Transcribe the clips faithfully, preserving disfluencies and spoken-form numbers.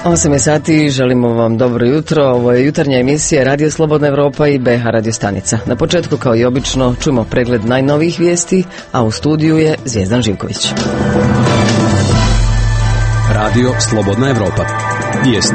osam je sati, želimo vam dobro jutro. Ovo je jutarnja emisija Radio Slobodna Evropa i B H Radio stanica. Na početku, kao i obično, čujemo pregled najnovijih vijesti, a u studiju je Zvijezdan Živković. Radio Slobodna Evropa. Vijesti.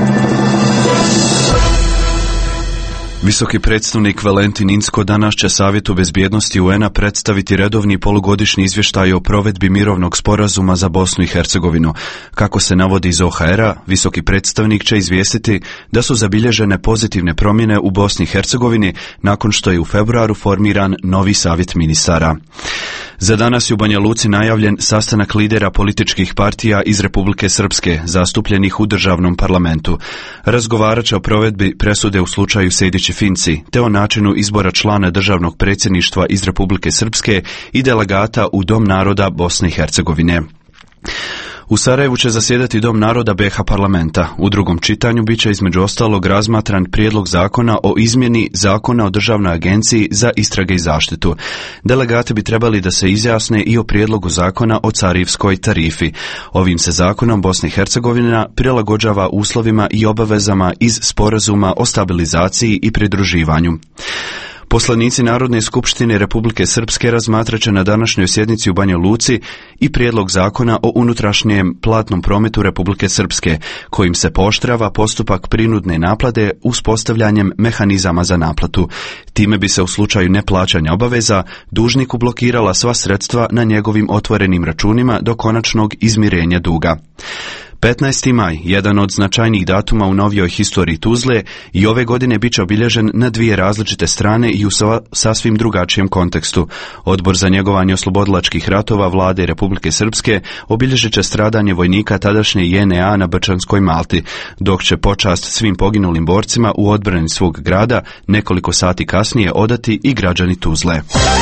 Visoki predstavnik Valentin Inzko danas će Savjetu bezbjednosti U N-a predstaviti redovni polugodišnji izvještaj o provedbi mirovnog sporazuma za Bosnu i Hercegovinu. Kako se navodi iz O H R-a, visoki predstavnik će izvijestiti da su zabilježene pozitivne promjene u Bosni i Hercegovini nakon što je u februaru formiran novi savjet ministara. Za danas je u Banja Luci najavljen sastanak lidera političkih partija iz Republike Srpske, zastupljenih u državnom parlamentu. Razgovarat će o provedbi presude u slučaju Sejdić-Finci, te o načinu izbora člana državnog predsjedništva iz Republike Srpske i delegata u Dom naroda Bosne i Hercegovine. U Sarajevu će zasjedati Dom naroda B H parlamenta. U drugom čitanju bit će između ostalog razmatran prijedlog zakona o izmjeni Zakona o državnoj agenciji za istrage i zaštitu. Delegati bi trebali da se izjasne i o prijedlogu zakona o carinskoj tarifi. Ovim se zakonom Bosna i Hercegovina prilagođava uslovima i obavezama iz Sporazuma o stabilizaciji i pridruživanju. Poslanici Narodne skupštine Republike Srpske razmatrat će na današnjoj sjednici u Banja Luci i prijedlog zakona o unutrašnjem platnom prometu Republike Srpske, kojim se pooštrava postupak prinudne naplate uspostavljanjem mehanizama za naplatu. Time bi se u slučaju neplaćanja obaveza dužniku blokirala sva sredstva na njegovim otvorenim računima do konačnog izmirenja duga. petnaesti maj, jedan od značajnijih datuma u novijoj historiji Tuzle, i ove godine bit će obilježen na dvije različite strane i u sasvim drugačijem kontekstu. Odbor za njegovanje oslobodilačkih ratova vlade Republike Srpske obilježit će stradanje vojnika tadašnje J N A na Brčanskoj Malti, dok će počast svim poginulim borcima u odbrani svog grada nekoliko sati kasnije odati i građani Tuzle.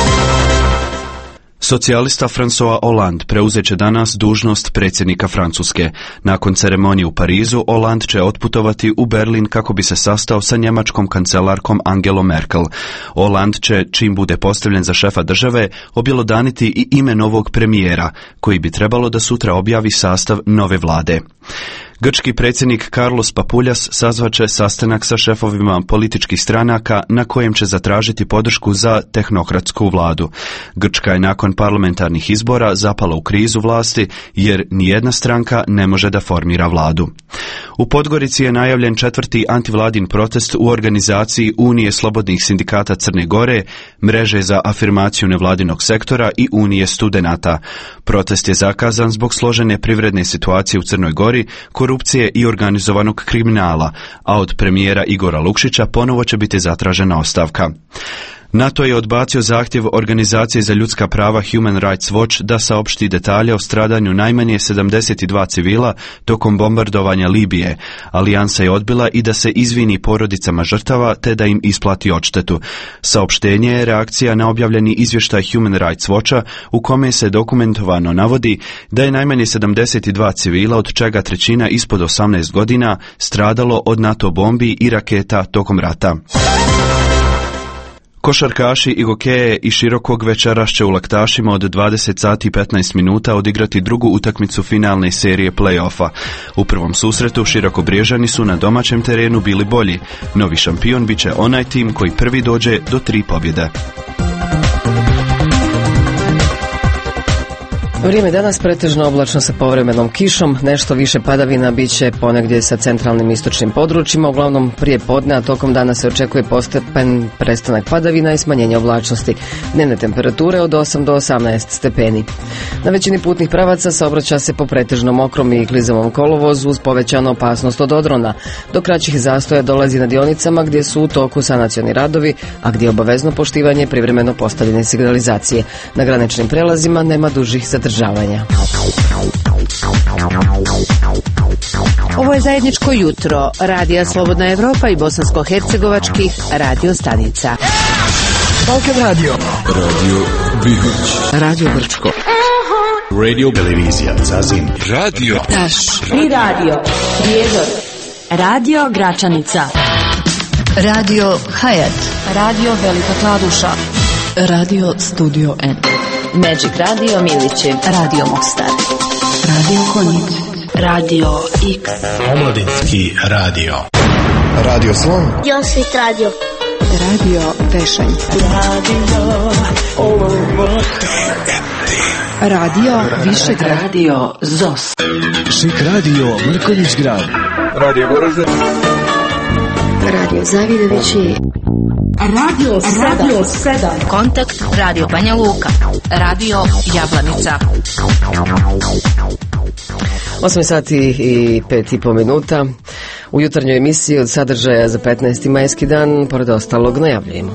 Socijalista François Hollande preuzet će danas dužnost predsjednika Francuske. Nakon ceremonije u Parizu, Hollande će otputovati u Berlin kako bi se sastao sa njemačkom kancelarkom Angelom Merkel. Hollande će, čim bude postavljen za šefa države, objelodaniti i ime novog premijera, koji bi trebalo da sutra objavi sastav nove vlade. Grčki predsjednik Carlos Papoulias sazvaće sastanak sa šefovima političkih stranaka na kojem će zatražiti podršku za tehnokratsku vladu. Grčka je nakon parlamentarnih izbora zapala u krizu vlasti jer nijedna stranka ne može da formira vladu. U Podgorici je najavljen četvrti antivladin protest u organizaciji Unije slobodnih sindikata Crne Gore, Mreže za afirmaciju nevladinog sektora i Unije studenata. Protest je zakazan zbog složene privredne situacije u Crnoj Gori, korupcije i organizovanog kriminala, a od premijera Igora Lukšića ponovo će biti zatražena ostavka. NATO je odbacio zahtjev Organizacije za ljudska prava Human Rights Watch da saopšti detalje o stradanju najmanje sedamdeset dva civila tokom bombardovanja Libije. Alijansa je odbila i da se izvini porodicama žrtava te da im isplati odštetu. Saopštenje je reakcija na objavljeni izvještaj Human Rights Watcha u kome se dokumentovano navodi da je najmanje sedamdeset dva civila, od čega trećina ispod osamnaest godina, stradalo od NATO bombi i raketa tokom rata. Košarkaši Igokeje i Širokog večeras će u Laktašima od dvadeset sati i petnaest minuta odigrati drugu utakmicu finalne serije play-offa. U prvom susretu Širokobriježani su na domaćem terenu bili bolji. Novi šampion bit će onaj tim koji prvi dođe do tri pobjede. Vrijeme danas pretežno oblačno sa povremenom kišom, nešto više padavina bit će ponegdje sa centralnim istočnim područjima, uglavnom prije podne, a tokom dana se očekuje postepen prestanak padavina i smanjenje oblačnosti. Dnevne temperature od osam do osamnaest stepeni. Na većini putnih pravaca saobraća se po pretežno mokrom i klizavom kolovozu uz povećanu opasnost od odrona. Do kraćih zastoja dolazi na dionicama gdje su u toku sanacioni radovi, a gdje je obavezno poštivanje privremeno postavljene signalizacije. Na graničnim prelazima nema dužih zadržavanja. Ovo je zajedničko jutro Radija Slobodna Evropa i bosansko-hercegovačkih radio stanica. Balkan Radio, Radio Bihoć, Radio Brčko, Radio Televizija Zazin, Radio Taš i Radio Prijedor, Radio Gračanica, Radio Hayat, Radio Velika Kladuša, Radio Studio N, Magic Radio Milići, Radio Mostar, Radio Konjic, Radio X. Omladinski radio. Radio Slon. Josvit radio. Radio Vešanje. Radio Višeg Radio Zos. Šik radio Mrkonjić grad. Radio Goražde. Radio Zavidovići. Radio Radio sedam. Kontakt Radio Banja Luka. Radio Jablanica. osam sati i pet i po minuta. U jutarnjoj emisiji od sadržaja za petnaesti majski dan, pored ostalog, najavljujemo.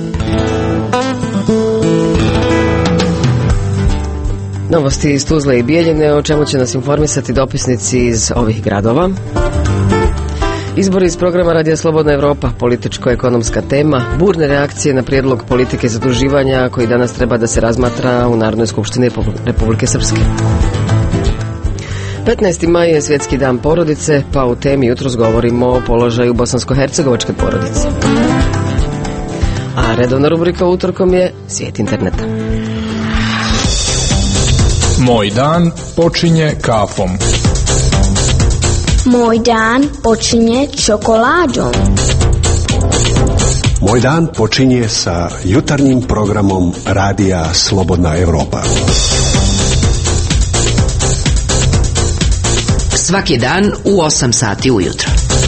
Novosti iz Tuzle i Bijeljine, o čemu će nas informisati dopisnici iz ovih gradova. Izbori iz programa Radija Slobodna Evropa, političko-ekonomska tema, burne reakcije na prijedlog politike zaduživanja koji danas treba da se razmatra u Narodnoj skupštini Republike Srpske. petnaesti maj je svjetski dan porodice, pa u temi jutros govorimo o položaju bosansko-hercegovačke porodice. A redovna rubrika utorkom je Svijet interneta. Moj dan počinje kafom. Moj dan počinje čokoladom. Moj dan počinje sa jutarnjim programom Radija Slobodna Evropa. Svaki dan u osam sati ujutro.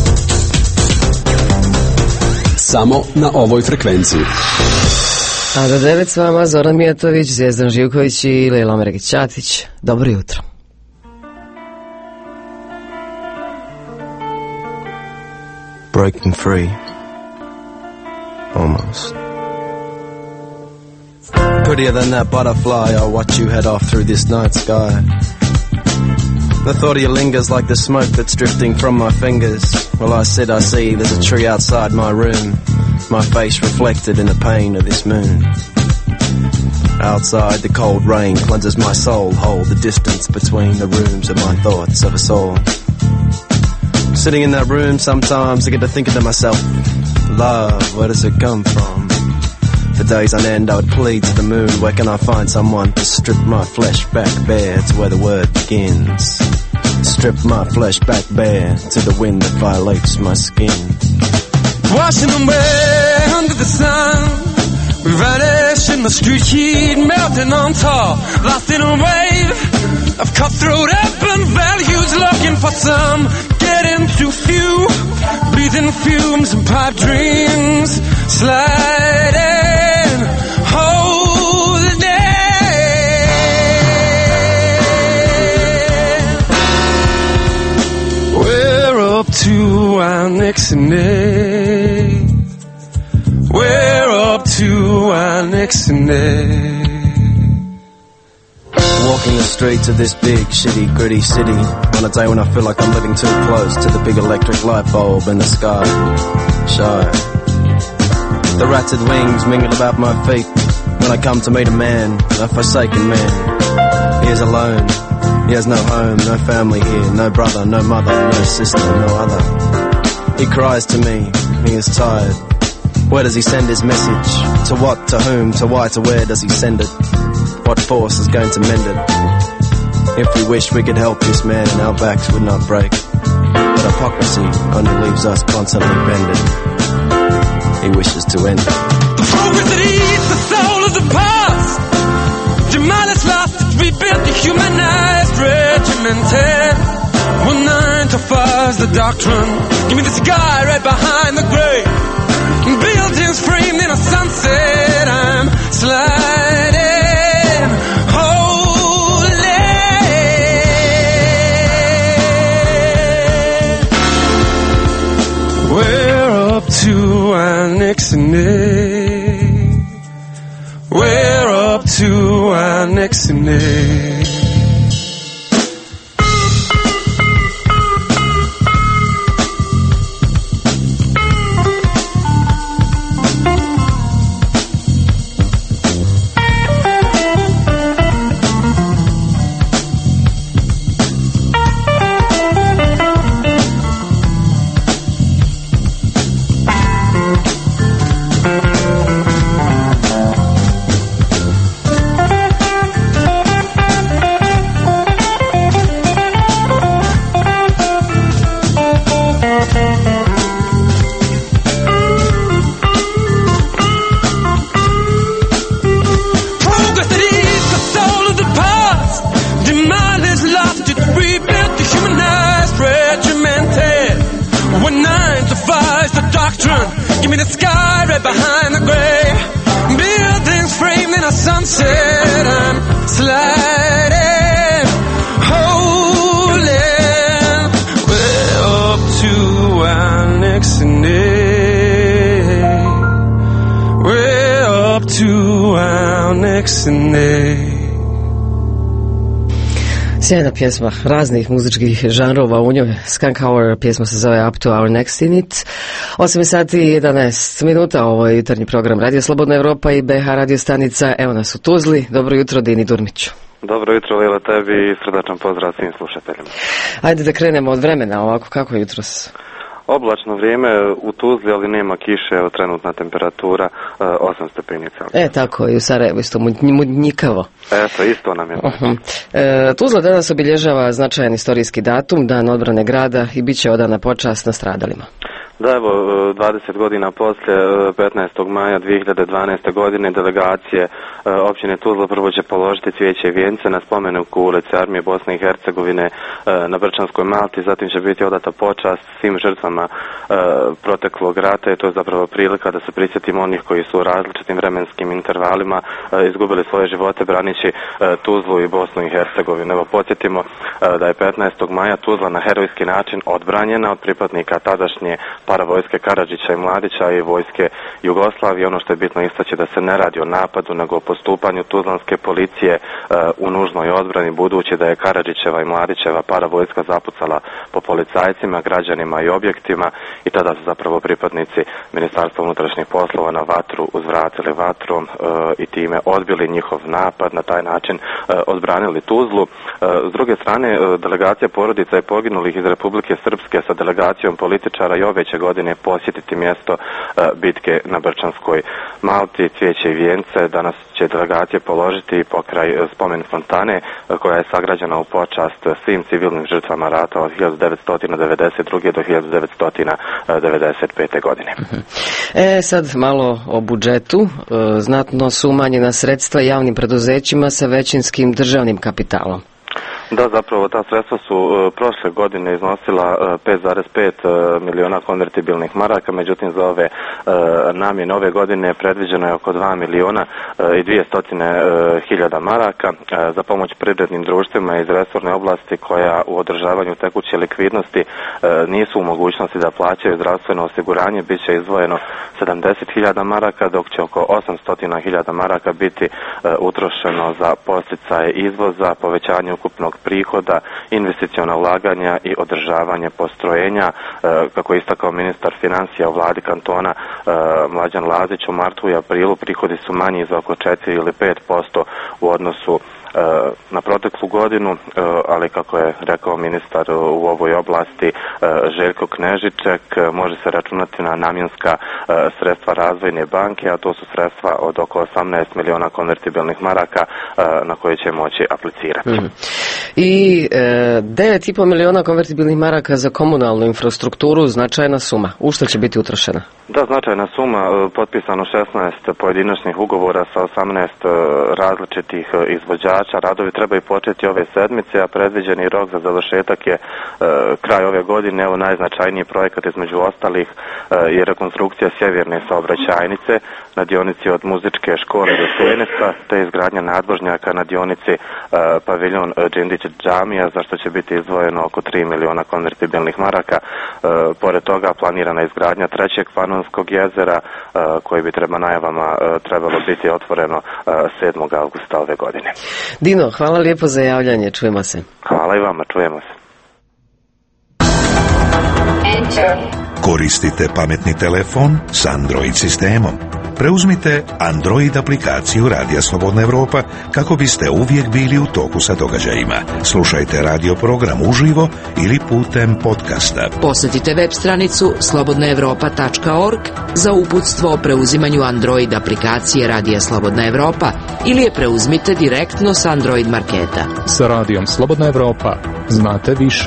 Samo na ovoj frekvenciji. A do devet s vama Zoran Mijatović, Zvijezdan Živković i Lejla Meregić-Ćatić. Dobro jutro. Breaking free. Almost. Prettier than that butterfly, I'll watch you head off through this night sky. The thought of you lingers like the smoke that's drifting from my fingers. Well, I said I see there's a tree outside my room, my face reflected in the pain of this moon. Outside, the cold rain cleanses my soul, hold the distance between the rooms of my thoughts of us all. Sitting in that room, sometimes I get to thinking to myself, love, where does it come from? For days on end I would plead to the moon, where can I find someone to strip my flesh back bare to where the word begins? Strip my flesh back bare to the wind that violates my skin. Washing away under the sun, we vanish in the street heat, melting on top, lost in a wave of cutthroat urban values, looking for some, getting too few, breathing fumes and pipe dreams, sliding, holding. We're up to our next name. We're up to our next name. Walking the streets of this big, shitty, gritty city on a day when I feel like I'm living too close to the big electric light bulb in the sky. Shy. The ratted wings mingle about my feet when I come to meet a man, a forsaken man. He is alone. He has no home, no family here, no brother, no mother, no sister, no other. He cries to me. He is tired. Where does he send his message? To what, to whom, to why, to where does he send it? What force is going to mend it? If we wished we could help this man, our backs would not break. But hypocrisy only leaves us constantly bended. He wishes to end it. The focus that eats the soul of the past, demolished, lost, rebuilt, dehumanized, regimented. One nine to five's the doctrine. Give me the sky right behind the grave. Buildings framed in a sunset. I'm sliding, holding. We're up to our next name. We're up to our next name. Give me the sky right behind the gray. Buildings framed in a sunset. I'm sliding, holding way up to our next day. Way up to our next day. Sjajna pjesma raznih muzičkih žanrova u njoj. Skunk Hour, pjesma se zove Up to Our Next in It. osam sati i jedanaest minuta, ovo je jutarnji program Radio Slobodna Evropa i B H radio stanica. Evo nas u Tuzli. Dobro jutro, Dini Durmiću. Dobro jutro, Lila, tebi i srdačan pozdrav svim slušateljima. Ajde da krenemo od vremena ovako, kako je jutros? Oblačno vrijeme u Tuzli, ali nema kiše, evo trenutna temperatura osam stepenica. E, tako, i u Sarajevu isto mudnjikavo. Eto, isto nam je. Uh-huh. E, Tuzla danas obilježava značajan istorijski datum, Dan odbrane grada, i bit će odana počast nastradalima. Da, evo, dvadeset godina poslije, petnaestog maja dvije hiljade dvanaeste. godine, delegacije općine Tuzla prvo će položiti cvijeće i vijence na spomeniku ulice Armije Bosne i Hercegovine na Brčanskoj Malti. Zatim će biti odata počast svim žrtvama proteklog rata i to je zapravo prilika da se prisjetimo onih koji su u različitim vremenskim intervalima izgubili svoje živote branići Tuzlu i Bosnu i Hercegovinu. Evo, podsjetimo da je petnaestog maja Tuzla na herojski način odbranjena od pripadnika tadašnje paravojske Karadžića i Mladića i vojske Jugoslavije. Ono što je bitno istaći da se ne radi o napadu, nego o postupanju tuzlanske policije uh, u nužnoj odbrani, budući da je Karadžićeva i Mladićeva paravojska zapucala po policajcima, građanima i objektima i tada su zapravo pripadnici Ministarstva unutrašnjih poslova na vatru uzvratili vatrom uh, i time odbili njihov napad, na taj način uh, odbranili Tuzlu. Uh, s druge strane, uh, delegacija porodica i poginulih iz Republike Srpske sa delegacijom političara i ove će godine posjetiti mjesto uh, bitke na Brčanskoj Malti, cvijeće i vijence. Danas će delegacije položiti pokraj uh, spomen fontane uh, koja je sagrađena u počast svim civilnim žrtvama rata od hiljadu devetsto devedeset druge. do hiljadu devetsto devedeset pete. godine. E, sad malo o budžetu. E, znatno su umanjena sredstva javnim preduzećima sa većinskim državnim kapitalom. Da, zapravo ta sredstva su uh, prošle godine iznosila uh, pet zarez pet uh, miliona konvertibilnih maraka, međutim za ove uh, namjene ove godine predviđeno je oko dva miliona uh, i dvjesto hiljada maraka uh, za pomoć privrednim društvima iz resorne oblasti koja u održavanju tekuće likvidnosti uh, nisu u mogućnosti da plaćaju zdravstveno osiguranje. Biće izdvojeno sedamdeset hiljada maraka, dok će oko osamsto hiljada maraka biti uh, utrošeno za podsticaje izvoza, povećanje ukupnog prihoda, investiciona ulaganja i održavanje postrojenja. Kako je istakao ministar financija u vladi kantona Mlađan Lazić, u martu i aprilu prihodi su manji za oko četiri ili pet posto u odnosu na proteklu godinu, ali kako je rekao ministar u ovoj oblasti Željko Knežiček, može se računati na namjenska sredstva razvojne banke, a to su sredstva od oko osamnaest miliona konvertibilnih maraka na koje će moći aplicirati. Mm. I e, devet i po miliona konvertibilnih maraka za komunalnu infrastrukturu, značajna suma. U što će biti utrošena? Da, značajna suma, potpisano šesnaest pojedinačnih ugovora sa osamnaest različitih izvođača. Radovi trebaju početi ove sedmice, a predviđeni rok za završetak je e, kraj ove godine. Evo, najznačajniji projekat između ostalih e, je rekonstrukcija sjeverne saobraćajnice na dionici od muzičke škole do Slenevca, te izgradnja nadvožnjaka na dionici e, paviljon Džindić džamija, za što će biti izdvojeno oko tri miliona konvertibilnih maraka. E, pored toga planirana izgradnja trećeg Panonskog jezera, e, koji bi treba najavama e, trebalo biti otvoreno e, sedmog avgusta ove godine. Dino, hvala lijepo za javljanje, čujemo se. Hvala i vama, čujemo se. Koristite pametni telefon s Android sistemom. Preuzmite Android aplikaciju Radija Slobodna Evropa kako biste uvijek bili u toku sa događajima. Slušajte radio program uživo ili putem podcasta. Posjetite web stranicu slobodna evropa tačka org za uputstvo o preuzimanju Android aplikacije Radija Slobodna Evropa ili je preuzmite direktno s Android marketa. Sa Radijom Slobodna Evropa znate više.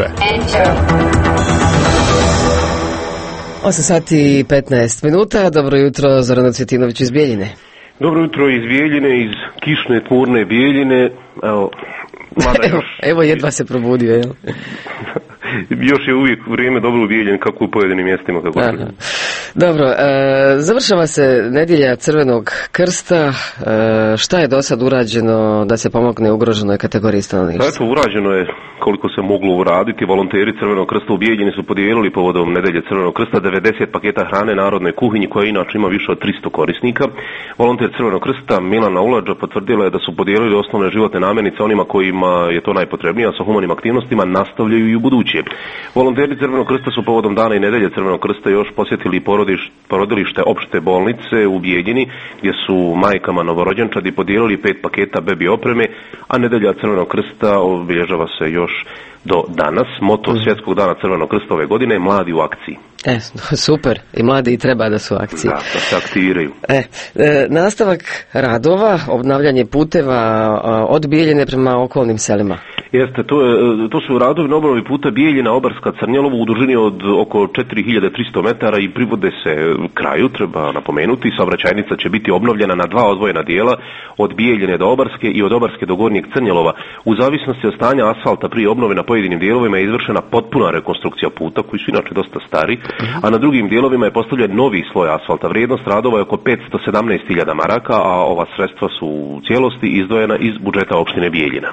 osam sati i petnaest minuta. Dobro jutro, Zorano Cvjetinović iz Bijeljine. Dobro jutro iz Bijeljine, iz kišne, tmurne Bijeljine. Evo, evo, evo jedva se probudio, jel? još je uvijek vrijeme dobro ubijeljen kako u pojedinim mjestima. Kako Aha. Dobro, e, završava se nedjelja Crvenog krsta. E, šta je do sad urađeno da se pomogne ugroženoj kategoriji stanovništva? Eto, urađeno je koliko se moglo uraditi. Volonteri Crvenog krsta u Bijeljini su podijelili povodom nedjelje Crvenog krsta devedeset paketa hrane narodnoj kuhinji koja inače ima više od tristo korisnika. Volonter Crvenog krsta Milana Ulađa potvrdila je da su podijelili osnovne životne namirnice onima kojima je to najpotrebnije, a sa humanim aktivnostima nastavljaju i u buduće. Volonteri Crvenog krsta su povodom dana i nedjelje Crvenog krsta još posjetili porodiš, porodilište opšte bolnice u Bijeljini gdje su majkama novorođenčadi podijelili pet paketa bebi opreme, a nedjelja Crvenog krsta obilježava se još do danas. Moto mm. Svjetskog dana Crvenog krsta ove godine je Mladi u akciji. E, super. I mladi i treba da su u akciji. Da, da se aktiviraju. E, e, nastavak radova, obnavljanje puteva od Bijeljine prema okolnim selima. Jeste, to, je, to su radovi na obnovi puta Bijeljina, Obarska, Crnjelovo u dužini od oko četiri hiljade tristo metara i privode se kraju, treba napomenuti. Saobraćajnica će biti obnovljena na dva odvojena dijela, od Bijeljine do Obarske i od Obarske do Gornjeg Crnjelova. U zavisnosti od stanja asfalta prije obnove na pojedinim dijelovima je izvršena potpuna rekonstrukcija puta, koji su inače dosta stari, a na drugim dijelovima je postavljen novi sloj asfalta. Vrijednost radova je oko petsto sedamnaest hiljada maraka, a ova sredstva su u cijelosti izdvojena iz budžeta opštine Bijeljina.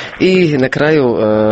I na kraju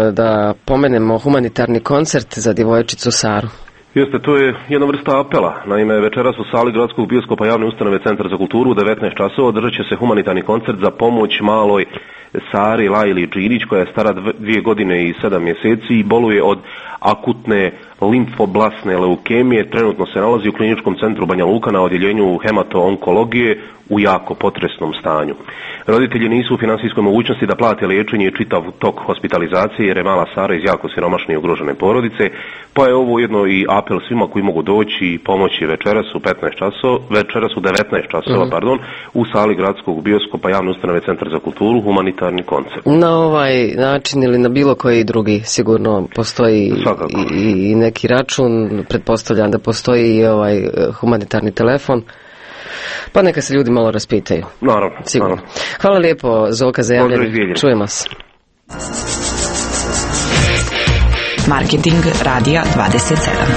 da pomenemo humanitarni koncert za djevojčicu Saru. Jeste, to je jedna vrsta apela. Naime, večeras u sali Gradskog bioskopa javne ustanove Centar za kulturu u devetnaest časova održat će se humanitarni koncert za pomoć maloj Sari Lajli Džinić, koja je stara dvije godine i sedam mjeseci i boluje od akutne limfoblasne leukemije. Trenutno se nalazi u kliničkom centru Banja Luka na odjeljenju hemato-onkologije u jako potresnom stanju. Roditelji nisu u financijskoj mogućnosti da plate liječenje i čitav tok hospitalizacije jer je mala Sara iz jako siromašne i ugrožene porodice, pa je ovo jedno i apel svima koji mogu doći i pomoći večeras u petnaest časova, večeras u devetnaest časova, mm-hmm. pardon, u sali Gradskog bioskopa javne ustanove Centar za kulturu humanitarni koncert. Na ovaj način ili na bilo koji drugi sigurno postoji i, i neki račun, pretpostavljam da postoji i ovaj humanitarni telefon. Pa neka se ljudi malo raspitaju. Naravno. Sigurno. Naravno. Hvala lijepo Zoka za javljanje. Čujemo se. Marketing Radija dvadeset sedam.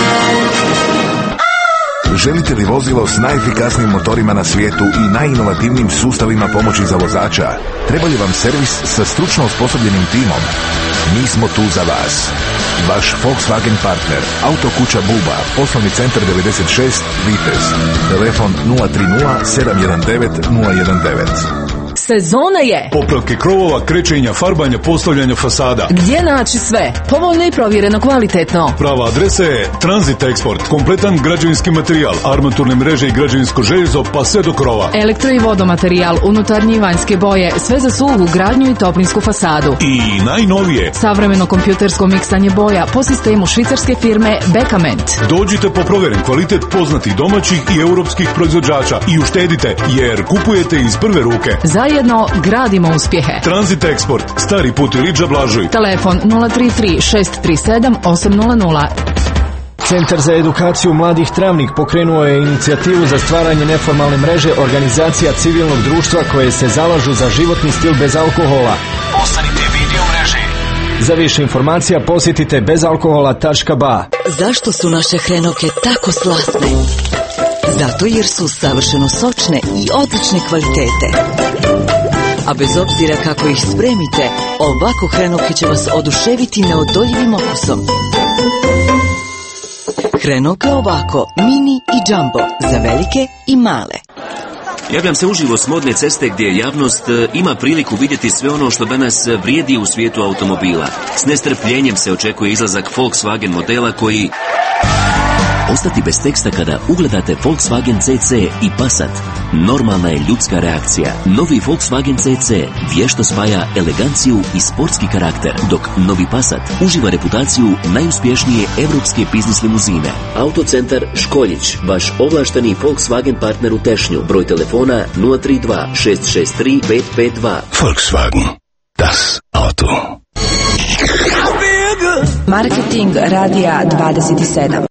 Želite li vozilo s najefikasnijim motorima na svijetu i najinovativnijim sustavima pomoći za vozača? Treba li vam servis sa stručno osposobljenim timom? Mi smo tu za vas. Vaš Volkswagen partner, Autokuća Buba, poslovni centar devedeset šest Vitez. Telefon nula tri nula sedam jedan devet nula jedan devet. Sezona je popravke krovova, krečenja, farbanja, postavljanja fasada. Gdje naći sve? Povoljno i provjereno kvalitetno. Prava adresa je Transit Export. Kompletan građevinski materijal, armaturne mreže i građevinsko željezo pa sve do krova. Elektro i vodomaterijal, unutarnje i vanjske boje, sve za suhu, gradnju i toplinsku fasadu. I najnovije, savremeno kompjutersko miksanje boja po sistemu švicarske firme Bekament. Dođite po provjeren kvalitet poznatih domaćih i europskih proizvođača i uštedite jer kupujete iz prve ruke. Zajedno gradimo uspjehe. Transit Export, Stari put Iliđa Blažuj. Telefon nula tri tri šest tri sedam osam nula nula. Centar za edukaciju mladih Travnik pokrenuo je inicijativu za stvaranje neformalne mreže organizacija civilnog društva koje se zalažu za životni stil bez alkohola. Postanite vidio mreže. Za više informacija posjetite bezalkohola tačka ba. Zašto su naše hrenovke tako slasne? Zato jer su savršeno sočne i odlične kvalitete. A bez obzira kako ih spremite, ovako hrenovke će vas oduševiti neodoljivim okusom. Hrenovke ovako, mini i jumbo, za velike i male. Javljam se uživo s Modne ceste gdje javnost ima priliku vidjeti sve ono što danas vrijedi u svijetu automobila. S nestrpljenjem se očekuje izlazak Volkswagen modela koji... Ostati bez teksta kada ugledate Volkswagen C C i Passat. Normalna je ljudska reakcija. Novi Volkswagen C C vješto spaja eleganciju i sportski karakter, dok novi Passat uživa reputaciju najuspješnije evropske biznis limuzine. Autocentar Školjić, vaš ovlašteni Volkswagen partner u Tešnju. Broj telefona nula tri dva šest šest tri pet pet dva. Volkswagen. Das Auto. Marketing Radija dvadeset sedam.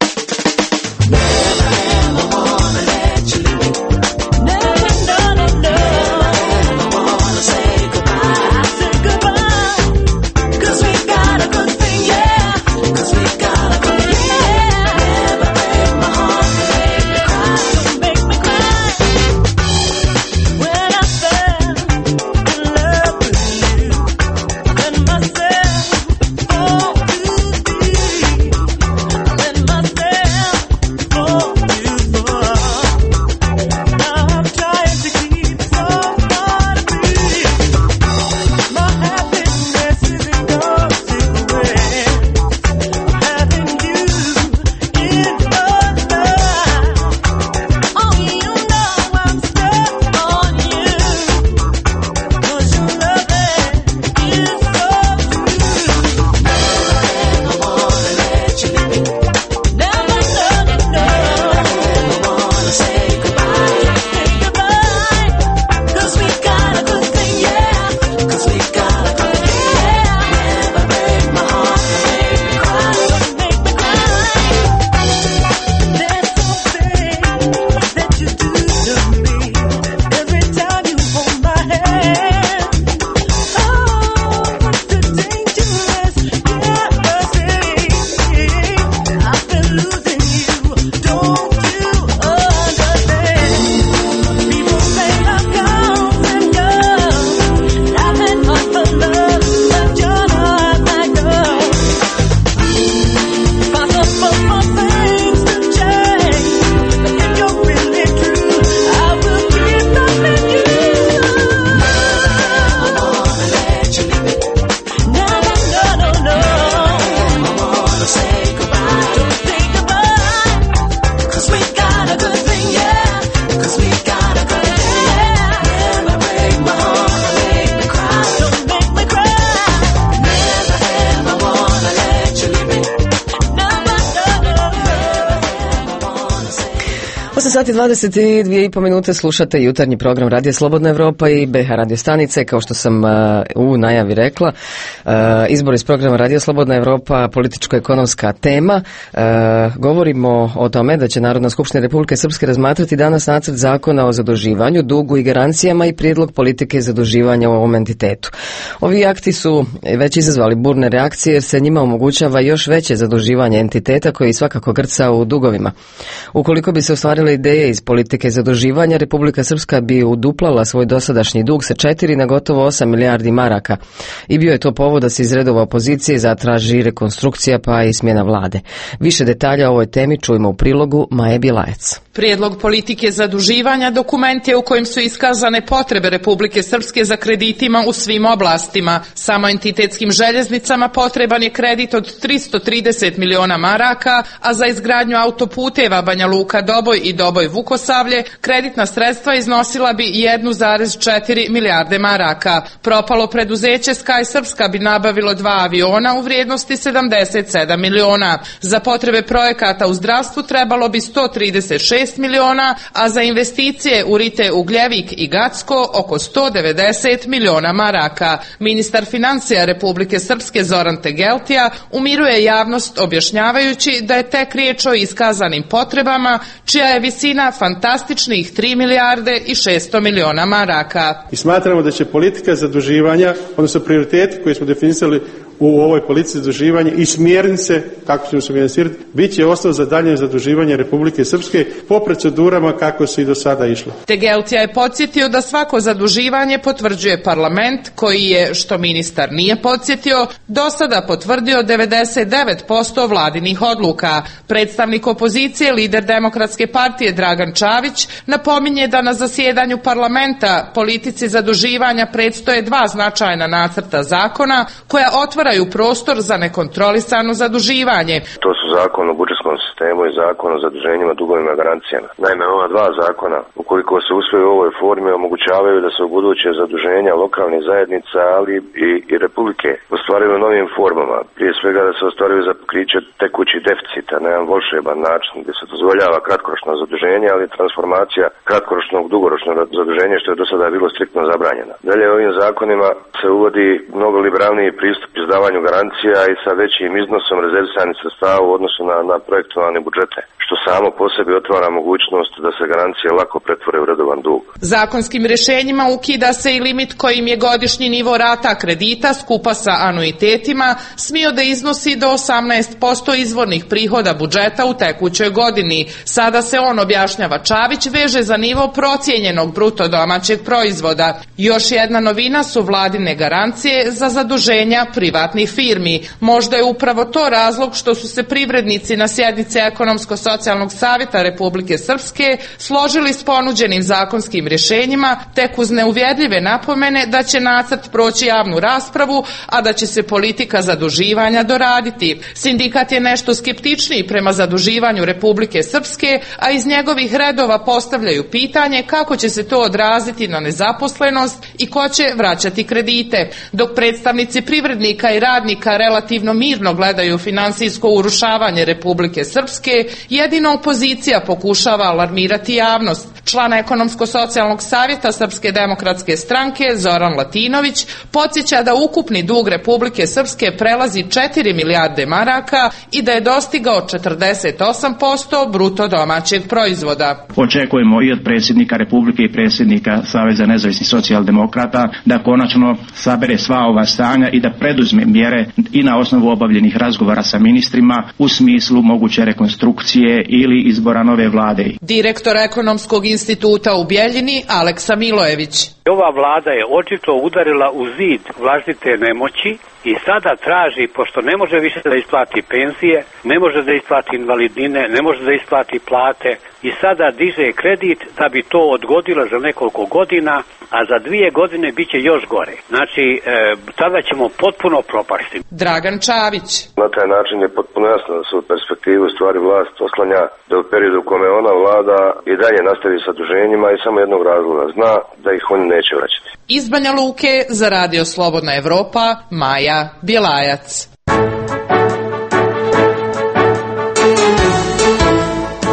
osam sati dvadeset dvije i po minute slušate jutarnji program Radija Slobodna Evropa i B H radio stanice. Kao što sam uh, u najavi rekla, uh, izbor iz programa Radija Slobodna Evropa, političko-ekonomska tema. Uh, govorimo o tome da će Narodna skupština Republike Srpske razmatrati danas nacrt zakona o zaduživanju, dugu i garancijama i prijedlog politike zaduživanja u ovom entitetu. Ovi akti su već izazvali burne reakcije jer se njima omogućava još veće zaduživanje entiteta koji svakako grca u dugovima. Ukoliko bi se ostvarile ideje iz politike zaduživanja, Republika Srpska bi uduplala svoj dosadašnji dug sa četiri na gotovo osam milijardi maraka i bio je to povod da se iz redova opozicije zatraži rekonstrukcija pa i smjena vlade. Više detalja o ovoj temi čujemo u prilogu Maje Bilajac. Prijedlog politike zaduživanja dokument je u kojem su iskazane potrebe Republike Srpske za kreditima u svim oblastima. Samo entitetskim željeznicama potreban je kredit od tristo trideset miliona maraka, a za izgradnju autoputeva Banja Luka Doboj i Doboj Vukosavlje kreditna sredstva iznosila bi jedan zarez četiri milijarde maraka. Propalo preduzeće Sky Srpska bi nabavilo dva aviona u vrijednosti sedamdeset sedam miliona. Za potrebe projekata u zdravstvu trebalo bi sto trideset šest miliona, a za investicije u Rite Ugljevik i Gacko oko sto devedeset miliona maraka. Ministar financija Republike Srpske Zoran Tegeltija umiruje javnost objašnjavajući da je tek riječ o iskazanim potrebama, čija je visina fantastičnih tri milijarde i šesto miliona maraka. I smatramo da će politika zaduživanja, odnosno prioriteti koje smo definisali u ovoj politici zaduživanja i smjernice kako ćemo se finansirati, bit će osnov za dalje zaduživanje Republike Srpske po procedurama kako se i do sada išlo. Tegeltija je podsjetio da svako zaduživanje potvrđuje parlament koji je, što ministar nije podsjetio, do sada potvrdio devedeset devet posto vladinih odluka. Predstavnik opozicije, lider Demokratske partije Dragan Čavić, napominje da na zasjedanju parlamenta politici zaduživanja predstoje dva značajna nacrta zakona koja otvara prostor za nekontrolisano zaduživanje. To su zakon o budžetskom sistemu i zakon o zaduženjima, dugovima i garancijama. Naime, ova dva zakona, ukoliko se usvoje u ovoj formi, omogućavaju da se u buduće zaduženja lokalnih zajednica, ali i, i Republike ostvaruju novim formama. Prije svega da se ostvaruju za pokriće tekućih deficita na jedan volšeban način, gdje se dozvoljava kratkoročno zaduženje, ali transformacija kratkoročnog dugoročnog zaduženja, što je do sada bilo striktno zabranjeno. Dalje, ovim zakonima se uvodi mnogo liberalniji pristup izdavanju garancija i sa većim iznosom rezervisanih sredstava u odnosu na, na projektovane budžete, što samo po sebi otvara mogućnost da se garancije lako pretvore u redovan dug. Zakonskim rješenjima ukida se i limit kojim je godišnji nivo rata kredita skupa sa anuitetima smio da iznosi do osamnaest posto izvornih prihoda budžeta u tekućoj godini. Sada se on, objašnjava Čavić, veže za nivo procijenjenog bruto domaćeg proizvoda. Još jedna novina su vladine garancije za zaduženja privatnih firmi. Možda je upravo to razlog što su se privrednici na sjednici Ekonomsko-socijalnog savjeta Republike Srpske složili s ponuđenim zakonskim rješenjima, tek uz neuvjerljive napomene da će nacrt proći javnu raspravu, a da će se politika zaduživanja doraditi. Sindikat je nešto skeptičniji prema zaduživanju Republike Srpske, a iz njegovih redova postavljaju pitanje kako će se to odraziti na nezaposlenost i ko će vraćati kredite. Dok predstavnici privrednika i radnika relativno mirno gledaju finansijsko urušavanje Republike Srpske, jedino opozicija pokušava alarmirati javnost. Član Ekonomsko-socijalnog savjeta Srpske demokratske stranke Zoran Latinović podsjeća da ukupni dug Republike Srpske prelazi četiri milijarde maraka i da je dostigao četrdeset osam posto bruto domaćeg proizvoda. Očekujemo i od predsjednika Republike i predsjednika Saveza nezavisnih socijaldemokrata da konačno sabere sva ova stanja i da preduzme mjere i na osnovu obavljenih razgovora sa ministrima u smislu moguće rekonstrukcije ili izbora nove vlade. Direktor Ekonomskog instituta u Bjeljini Aleksa Milojević. Ova vlada je očito udarila u zid vlastite nemoći i sada traži, pošto ne može više da isplati penzije, ne može da isplati invalidnine, ne može da isplati plate i sada diže kredit da bi to odgodila za nekoliko godina, a za dvije godine bit će još gore. Znači, e, tada ćemo potpuno propasti. Dragan Čavić. Na taj način je potpuno jasno da se u perspektivu stvari vlast oslanja da u periodu u kome ona vlada i dalje nastavi sa zaduženjima i samo jednog razloga, zna da ih oni neće vraćati. Iz Banja Luke za Radio Slobodna Evropa, Maja Bjelajac.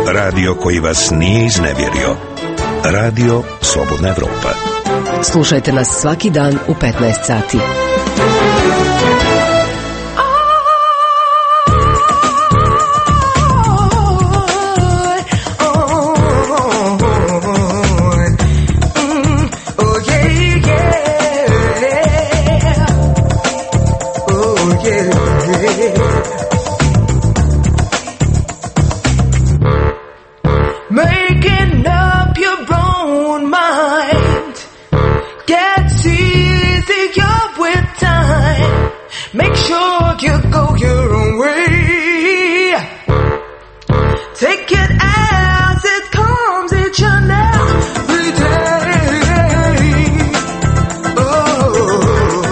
Radio koji vas nije iznevjerio. Radio Slobodna Evropa. Slušajte nas svaki dan u petnaest sati. Making up your own mind gets easier with time. Make sure you go your own way. Take it as it comes each and every day. Oh,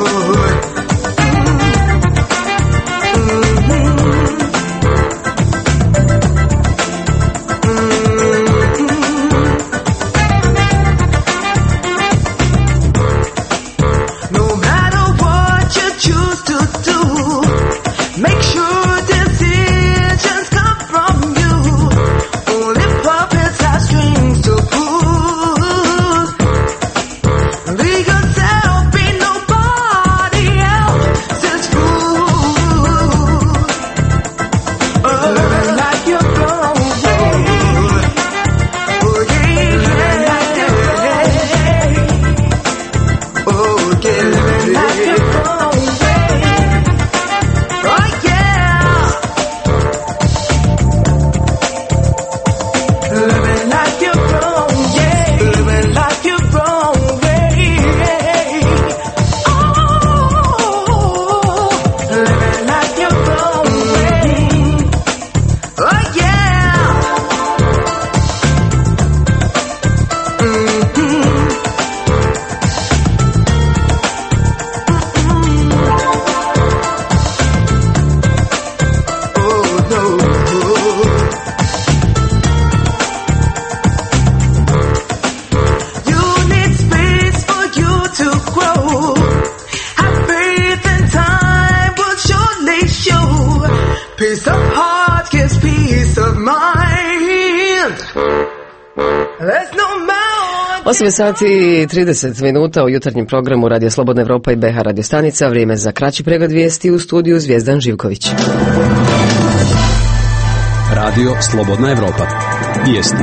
peace of heart gives peace of mind. There's no mountain. osam sati i trideset minuta u jutarnjem programu Radio Slobodna Evropa i B H radio stanica. Vrijeme za kraći pregled vijesti u studiju Zvijezdan Živković. Radio Slobodna Evropa. Vijesti.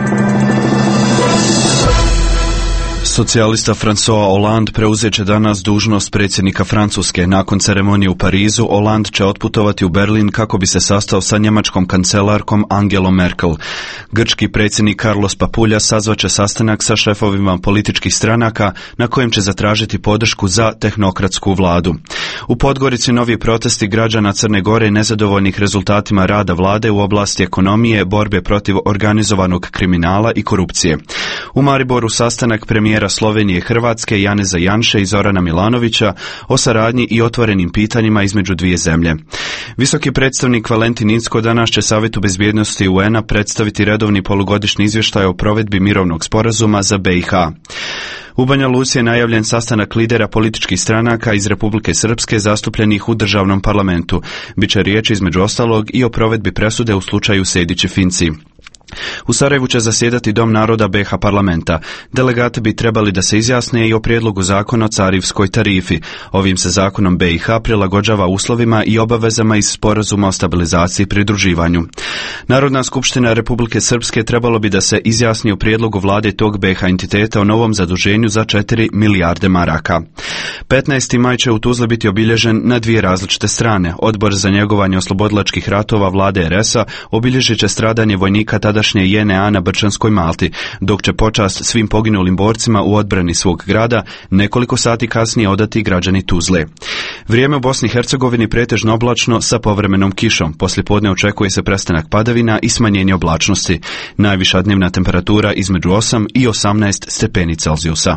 Socijalista François Hollande preuzet će danas dužnost predsjednika Francuske. Nakon ceremonije u Parizu, Hollande će otputovati u Berlin kako bi se sastao sa njemačkom kancelarkom Angelom Merkel. Grčki predsjednik Carlos Papulja sazvaće sastanak sa šefovima političkih stranaka na kojem će zatražiti podršku za tehnokratsku vladu. U Podgorici novi protesti građana Crne Gore nezadovoljnih rezultatima rada vlade u oblasti ekonomije, borbe protiv organizovanog kriminala i korupcije. U Mariboru sastanak premijera Slovenije i Hrvatske Janeza Janše i Zorana Milanovića o saradnji i otvorenim pitanjima između dvije zemlje. Visoki predstavnik Valentin Incko danas će Savjetu bezbjednosti U N-a predstaviti redovni polugodišnji izvještaj o provedbi mirovnog sporazuma za B i H. U Banja Luci je najavljen sastanak lidera političkih stranaka iz Republike Srpske zastupljenih u državnom parlamentu. Biće riječ između ostalog i o provedbi presude u slučaju Sejdić-Finci. U Sarajevu će zasjedati Dom naroda B i H parlamenta. Delegati bi trebali da se izjasne i o prijedlogu zakona o carivskoj tarifi. Ovim se zakonom B i H prilagođava uslovima i obavezama iz sporazuma o stabilizaciji i pridruživanju. Narodna skupština Republike Srpske trebalo bi da se izjasni o prijedlogu vlade tog B i H entiteta o novom zaduženju za četiri milijarde maraka. petnaesti maj će u Tuzli biti obilježen na dvije različite strane. Odbor za njegovanje oslobodilačkih ratova vlade R S-a obilježit će stradanje vojnika tadašnje J N A na Brčanskoj Malti, dok će počast svim poginulim borcima u odbrani svog grada nekoliko sati kasnije odati građani Tuzle. Vrijeme u Bosni i Hercegovini pretežno oblačno sa povremenom kišom. Poslijepodne očekuje se prestanak padavina i smanjenje oblačnosti. Najviša dnevna temperatura između osam i osamnaest stepeni Celzijusa.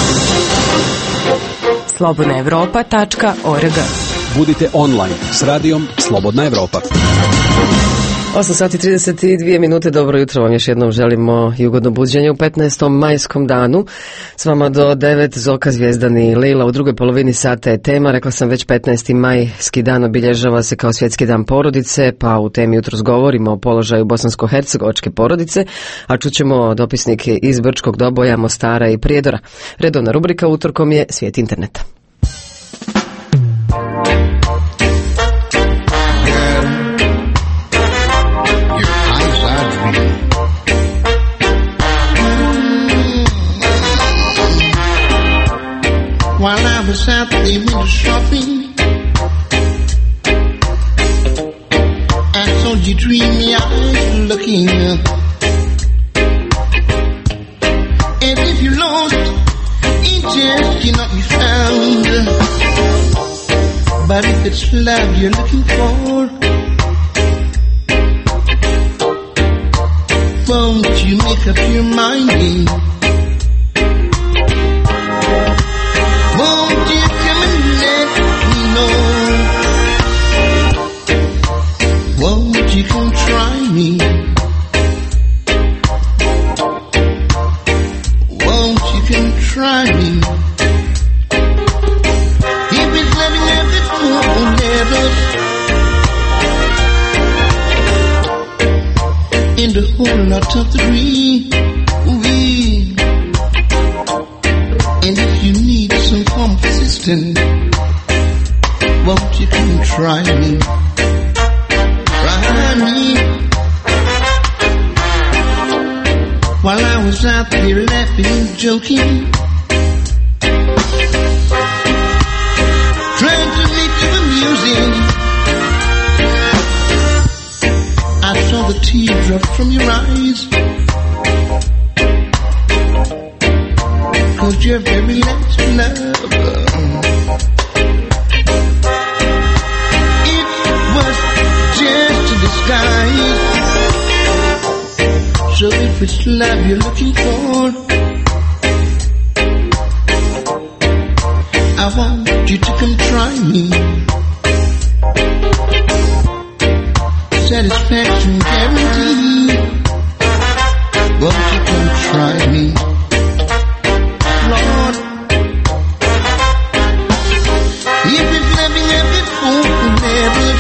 slobodna evropa tačka org. Budite online s radijom Slobodna Evropa. osam sati i trideset dvije minute, dobro jutro vam još jednom želimo i ugodno buđenje u petnaestom majskom danu. S vama do devet Zoka, Zvijezdan i Lila. U drugoj polovini sata je tema, rekla sam već petnaesti majski dan obilježava se kao svjetski dan porodice, pa u temi jutros govorimo o položaju bosansko-hercegovačke porodice, a čućemo dopisnike iz Brčkog Doboja, Mostara i Prijedora. Redovna rubrika utorkom je Svijet interneta. While I was out there window shopping, I saw you dreamy eyes looking, and if you lost interest cannot be found, but if it's love you're looking for, won't you make up your mind? Won't you come and let me know? Won't you come try me? Won't you come try me? If it's loving at the full level, in the whole lot of the green, we. And if you need some form of assistance, won't you come try me? Try me. While I was out there laughing and joking, trying to make you amusing, I saw the teardrop from your eyes. Cause you're very last love. It was just a disguise. So if it's love you're looking for, I want you to come try me. Satisfaction guaranteed. Won't you come try me? Lord, if it's living every fool never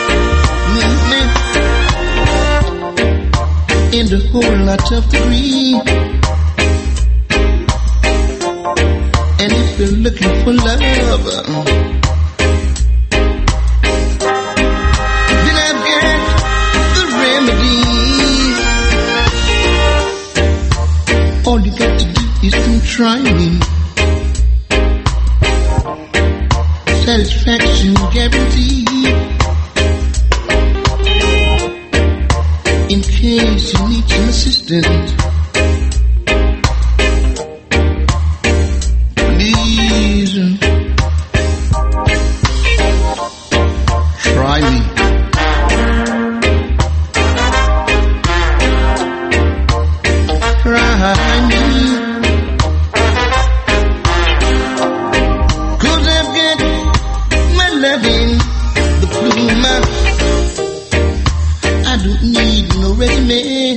in the whole lot of the green, and if you're looking for love, then I've got the remedy. All you got to do is come try me. Satisfaction guaranteed. In case you need some assistance, please try me. Try me. Cause I've got my loving, the pluma. I don't need no resume.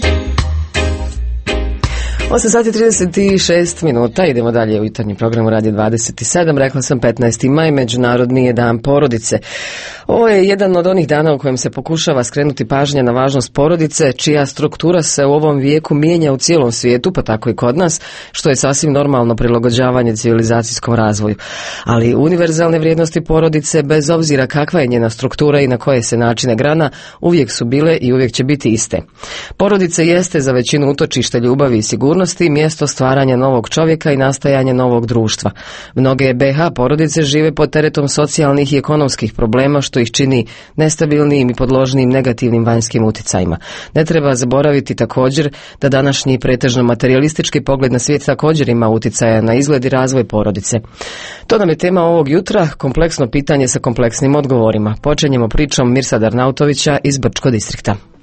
osam sati i trideset šest minuta, idemo dalje u jutarnji program u Radio dvadeset sedam. Rekla sam petnaesti maj, Međunarodni je dan porodice. Ovo je jedan od onih dana u kojem se pokušava skrenuti pažnja na važnost porodice, čija struktura se u ovom vijeku mijenja u cijelom svijetu, pa tako i kod nas, što je sasvim normalno prilagođavanje civilizacijskom razvoju. Ali univerzalne vrijednosti porodice, bez obzira kakva je njena struktura i na koje se načine grana, uvijek su bile i uvijek će biti iste. Porodica jeste za većinu utočište ljubavi i sigurnosti, mjesto stvaranja novog čovjeka i nastajanja novog društva. Mnoge be ha porodice žive pod teretom socijalnih i ekonomskih problema, što ih čini nestabilnim i podložnim negativnim vanjskim utjecajima. Ne treba zaboraviti također da današnji pretežno materijalistički pogled na svijet također ima utjecaja na izgled i razvoj porodice. To nam je tema ovog jutra, kompleksno pitanje sa kompleksnim odgovorima. Počinjemo pričom Mirsada Arnautovića iz Brčkog distrikta.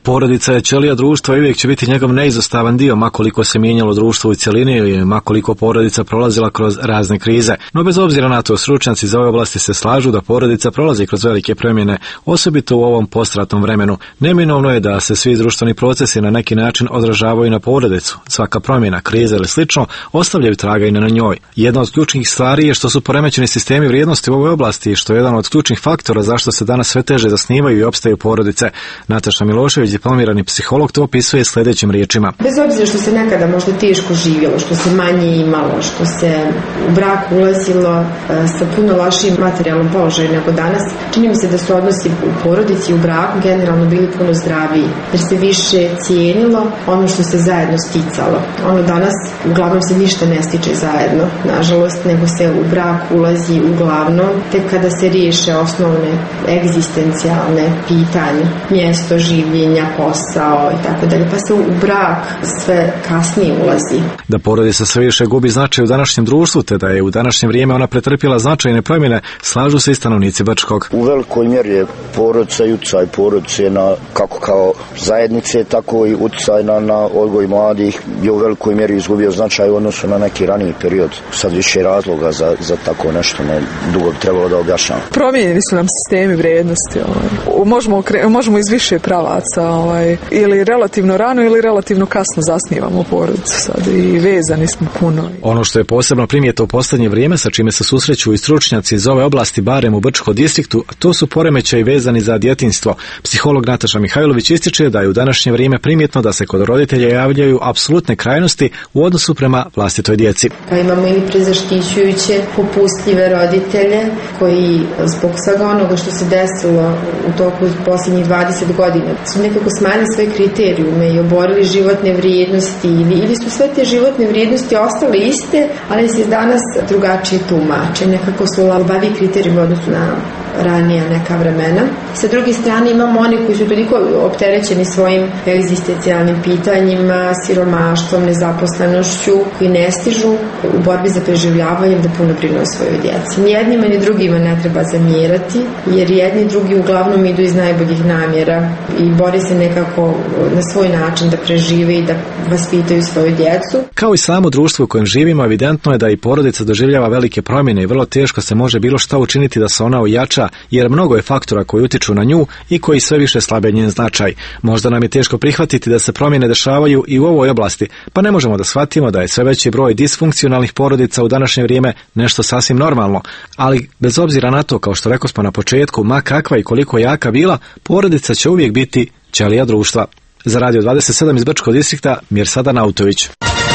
Porodica je ćelija društva i uvijek će biti njegov neizostavan dio, makoliko se mijenjalo društvo u cjelini ili makoliko porodica prolazila kroz razne krize. No bez obzira na to, stručnjaci za ove oblasti se slažu da porodica prolazi kroz velike promjene, osobito u ovom postratnom vremenu. Neminovno je da se svi društveni procesi na neki način odražavaju na porodicu. Svaka promjena, kriza ili slično ostavljaju traga i na njoj. Jedna od ključnih stvari je što su poremećeni sistemi vrijednosti u ovoj oblasti i što je jedan od ključnih faktora zašto se danas sve teže zasnivaju i opstaju porodice. Nataša Milošević, diplomirani psiholog, to opisuje sljedećim riječima. Bez obzira što se nekada možda teško živjelo, što se manje imalo, što se u brak ulazilo sa puno lošim materijalnom položaju nego danas, čini mi se da su odnosi u porodici i u braku generalno bili puno zdraviji, jer se više cijenilo ono što se zajedno sticalo. Ono danas uglavnom se ništa ne stiče zajedno, nažalost, nego se u brak ulazi uglavnom tek kada se riješe osnovne egzistencijalne pitanja, mjesto življenja, posao i tako dalje, pa se u brak sve kasnije ulazi. Da porodica sve više gubi značaj u današnjem društvu, te da je u današnje vrijeme ona pretrpjela značajne promjene, slažu se i stanovnici Brčkog. U velikoj mjeri je porodica i utjecaj porodice na kako kao zajednice, tako i utjecaj na, na odgoj mladih je u velikoj mjeri izgubio značaj u odnosu na neki raniji period. Sad više razloga za, za tako nešto, ne dugo bi trebalo da objašnjamo. Promijenjeni su nam sistemi vrijednosti. Ovaj. Možemo, možemo iz više pravaca, ovaj, ili relativno rano ili relativno kasno zasnivamo porodicu sad i vezani smo puno. Ono što je posebno primjeto u posljednje vrijeme, sa čime se susreću i stručnjaci iz ove oblasti, barem u Brčkom distriktu, to su poremećaji vezani za djetinjstvo. Psiholog Nataša Mihajlović ističe da je u današnje vrijeme primjetno da se kod roditelja javljaju apsolutne krajnosti u odnosu prema vlastitoj djeci. Pa imamo ili prezaštićujuće, popustljive roditelje koji zbog svega onoga što se desilo u toku posljednjih dvadeset godina su nekako smanjili svoje kriterijume i oborili životne vrijednosti ili, ili su sve te životne vrijednosti ostale iste, ali se danas drugačije tumače. Nekako su labaviji kriterijumi u odnosu na ranija neka vremena. Sa druge strane imamo oni koji su toliko opterećeni svojim egzistencijalnim pitanjima, siromaštvom, nezaposlenošću, koji ne stižu u borbi za preživljavanje da puno brinu o svojoj djeci. Ni jednima ni drugima ne treba zamjerati, jer jedni i drugi uglavnom idu iz najboljih namjera i bore se nekako na svoj način da prežive i da vaspitaju svoju djecu. Kao i samo društvo u kojem živimo, evidentno je da i porodica doživljava velike promjene i vrlo teško se može bilo šta učiniti da se ona ojača, jer mnogo je faktora koji utiču na nju i koji sve više slabe njen značaj. Možda nam je teško prihvatiti da se promjene dešavaju i u ovoj oblasti, pa ne možemo da shvatimo da je sve veći broj disfunkcionalnih porodica u današnje vrijeme nešto sasvim normalno. Ali bez obzira na to, kao što rekosmo na početku, ma kakva i koliko jaka bila, porodica će uvijek biti ćelija društva. Za Radio dvadeset sedam iz Brčkog distrikta, Mirsada Nautović.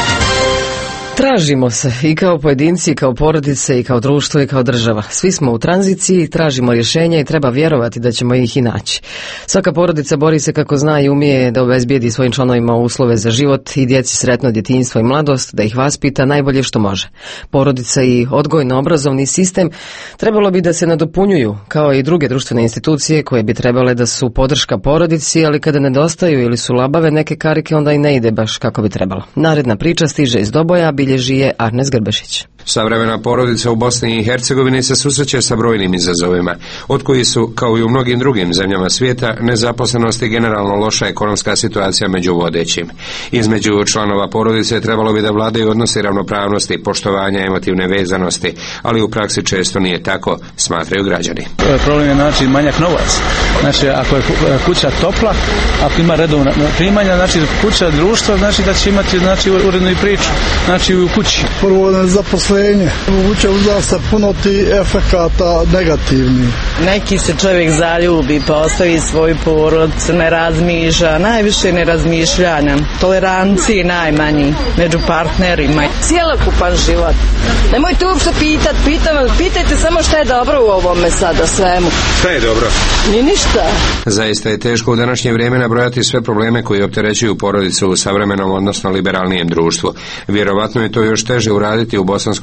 Tražimo se i kao pojedinci, i kao porodice, i kao društvo, i kao država. Svi smo u tranziciji, tražimo rješenja i treba vjerovati da ćemo ih i naći. Svaka porodica bori se kako zna i umije da obezbijedi svojim članovima uslove za život i djeci sretno djetinjstvo i mladost, da ih vaspita najbolje što može. Porodica i odgojno-obrazovni sistem trebalo bi da se nadopunjuju, kao i druge društvene institucije koje bi trebale da su podrška porodici, ali kada nedostaju ili su labave neke karike, onda i ne ide baš kako bi trebalo. Naredna priča stiže iz Doboja, bilježi je Arnes Grbešić. Savremena porodica u Bosni i Hercegovini se susreće sa brojnim izazovima, od koji su, kao i u mnogim drugim zemljama svijeta, nezaposlenost i generalno loša ekonomska situacija među vodećim. Između članova porodice trebalo bi da vladaju odnosi ravnopravnosti, poštovanja, emotivne vezanosti, ali u praksi često nije tako, smatraju građani. Problem je znači manjak novaca. Znači ako je kuća topla, ako ima redovna primanja, znači kuća društva, znači da će imati znači urednu i priču, znači u kući. Prvo nezaposlenje. Moguće uzasta puno ti efekata negativni. Neki se čovjek zaljubi pa ostavi svoju porodicu, ne razmišlja, najviše nerazmišljanja, toleranciji najmanji među partnerima. Cijelokupan život. Nemojte uopšte pitat, pitam, pitajte samo šta je dobro u ovome sada svemu. Šta je dobro? Ni ništa. Zaista je teško u današnje vrijeme nabrojati sve probleme koji opterećuju porodicu u savremenom, odnosno liberalnijem društvu. Vjerovatno je to još teže uraditi u bosanskoj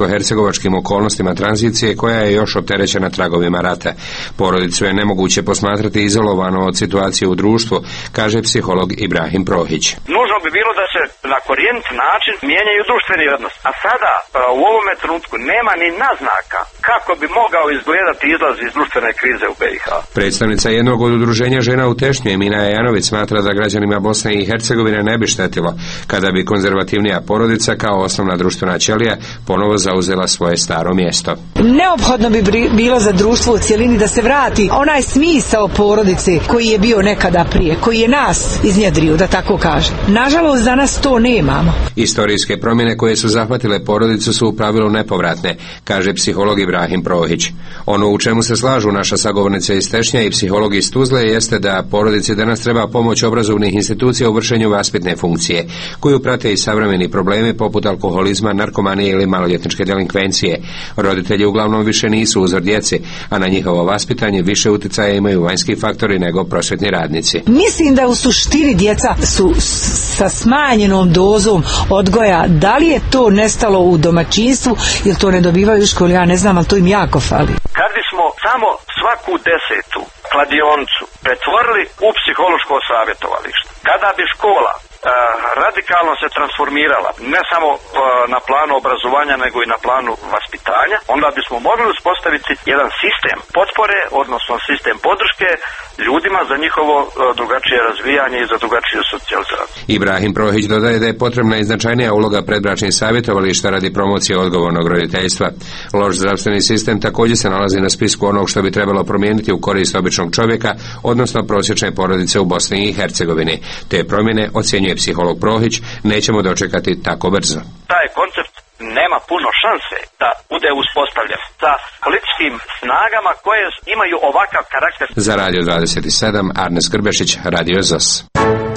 bosansko-hercegovačkim okolnostima tranzicije koja je još opterećena tragovima rata. Porodicu je nemoguće posmatrati izolovano od situacije u društvu, kaže psiholog Ibrahim Prohić. Nužno bi bilo da se na korijenit način mijenjaju društveni odnos. A sada u ovome trenutku nema ni naznaka kako bi mogao izgledati izlaz iz društvene krize u B i H. Predstavnica jednog od udruženja žena u Tešnju, Emina Janović, smatra da građanima Bosne i Hercegovine ne bi štetilo kada bi konzervativnija porodica kao osnovna društvena ćelija ponovo zauzela svoje staro mjesto. Neophodno bi bilo za društvo u cjelini da se vrati onaj smisao porodice koji je bio nekada prije, koji je nas iznjedrio, da tako kažem. Nažalost, danas to nemamo. Istorijske promjene koje su zahvatile porodicu su u pravilu nepovratne, kaže psiholog Ibrahim Prohić. Ono u čemu se slažu naša sagovornica iz Tešnja i psiholog iz Tuzle jeste da porodici danas treba pomoć obrazovnih institucija u vršenju vaspitne funkcije, koju prate i savremeni problemi poput alkoholizma, narkomanije ili maloljetničke delinkvencije. Roditelji uglavnom više nisu uzor djeci, a na njihovo vaspitanje više utjecaja imaju vanjski faktori nego prosvjetni radnici. Mislim da u suštini djeca su sa smanjenom dozom odgoja. Da li je to nestalo u domaćinstvu ili to ne dobivaju u školi, ja ne znam, ali to im jako fali. Kad bismo samo svaku desetu kladionicu pretvorili u psihološko savjetovalište, kada bi škola Uh, radikalno se transformirala, ne samo uh, na planu obrazovanja nego i na planu vaspitanja, onda bismo mogli uspostaviti jedan sistem potpore, odnosno sistem podrške ljudima za njihovo uh, drugačije razvijanje i za drugačiju socijalizaciju. Ibrahim Prohić dodaje da je potrebna i značajnija uloga predbračnih savjetovališta radi promocije odgovornog roditeljstva. Loš zdravstveni sistem također se nalazi na spisku onog što bi trebalo promijeniti u korist običnog čovjeka, odnosno prosječne porodice u Bosni i Hercegovini. Te promjene, ocjenjuje psiholog Prohić, nećemo dočekati tako brzo. Taj koncept nema puno šanse da bude uspostavljen sa političkim snagama koje imaju ovakav karakter. Za Radio dvadeset sedam, Arnes Grbešić, Radio Z O S.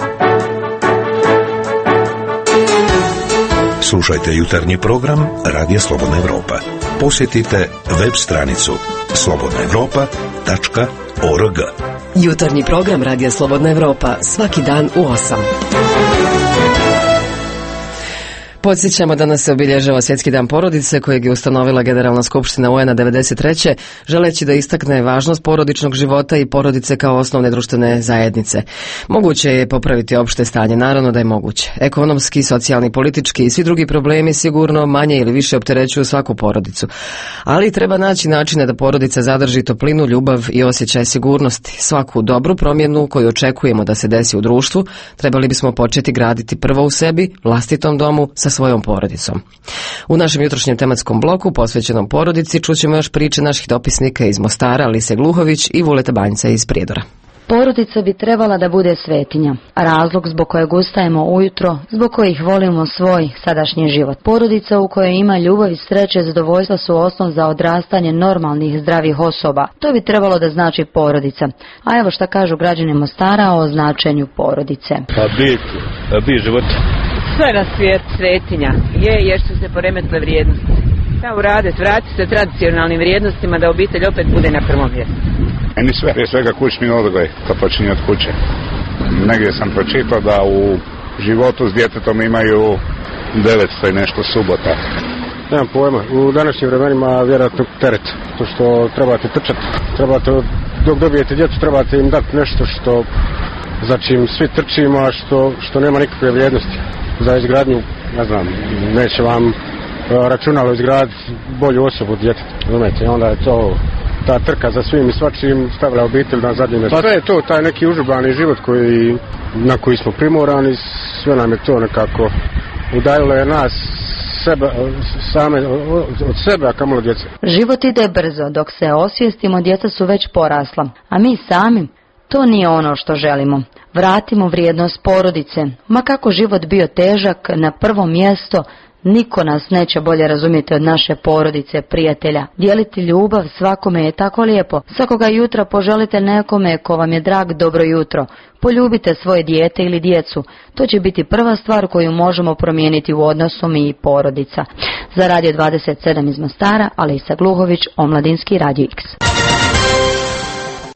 Slušajte jutarnji program Radija Slobodna Evropa. Posjetite web stranicu slobodna evropa tačka org. Jutarnji program Radija Slobodna Evropa svaki dan u osam. Podsjećamo da nas se obilježava Svjetski dan porodice kojeg je ustanovila Generalna skupština U N-a devedeset treće želeći da istakne važnost porodičnog života i porodice kao osnovne društvene zajednice. Moguće je popraviti opšte stanje, naravno da je moguće. Ekonomski, socijalni, politički i svi drugi problemi sigurno manje ili više opterećuju svaku porodicu. Ali treba naći načine da porodica zadrži toplinu, ljubav i osjećaj sigurnosti. Svaku dobru promjenu koju očekujemo da se desi u društvu trebali bismo početi graditi prvo u sebi, vlastitom domu, sa svojom porodicom. U našem jutrošnjem tematskom bloku posvećenom porodici čućemo još priče naših dopisnika iz Mostara, Lise Gluhović i Vuleta Banjca iz Prijedora. Porodica bi trebala da bude svetinja, razlog zbog kojeg ustajemo ujutro, zbog kojih volimo svoj sadašnji život. Porodica u kojoj ima ljubav i sreće i zadovoljstva su osnov za odrastanje normalnih, zdravih osoba. To bi trebalo da znači porodica. A evo šta kažu građani Mostara o značenju porodice. Pa bit, bit život. Sve na svijet svetinja je jer su se poremetile vrijednosti. Da urade, vrati se tradicionalnim vrijednostima da obitelj opet bude na prvom mjestu. Meni sve, prije svega kućni odgoj, to počinje od kuće. Negdje sam pročitao da u životu s djetetom imaju devetsto i nešto subota. Nemam pojma, u današnjim vremenima vjerojatno teret, to što trebate trčati, trebate, dok dobijete djecu trebate im dati nešto što, za čim svi trčimo, a što, što nema nikakve vrijednosti. Za izgradnju, ne znam, neće vam računalo izgraditi bolju osobu od djeteta, razumijete, onda je to ta trka za svim i svačim stavlja obitelj na zadnje mjesto. Pa sve je to, taj neki užurbani život koji, na koji smo primorani, sve nam je to nekako udaljilo je nas sebe, same, od sebe, a kamoli djece. Život ide brzo, dok se osvijestimo, djeca su već porasla, a mi sami, to nije ono što želimo. Vratimo vrijednost porodice, ma kako život bio težak, na prvo mjesto niko nas neće bolje razumjeti od naše porodice, prijatelja. Dijeliti ljubav svakome je tako lijepo. Svakoga jutra poželite nekome ko vam je drag dobro jutro. Poljubite svoje dijete ili djecu. To će biti prva stvar koju možemo promijeniti u odnosu mi i porodica. Za Radio dvadeset sedam iz Mostara, Alisa Gluhović, Omladinski Radio X.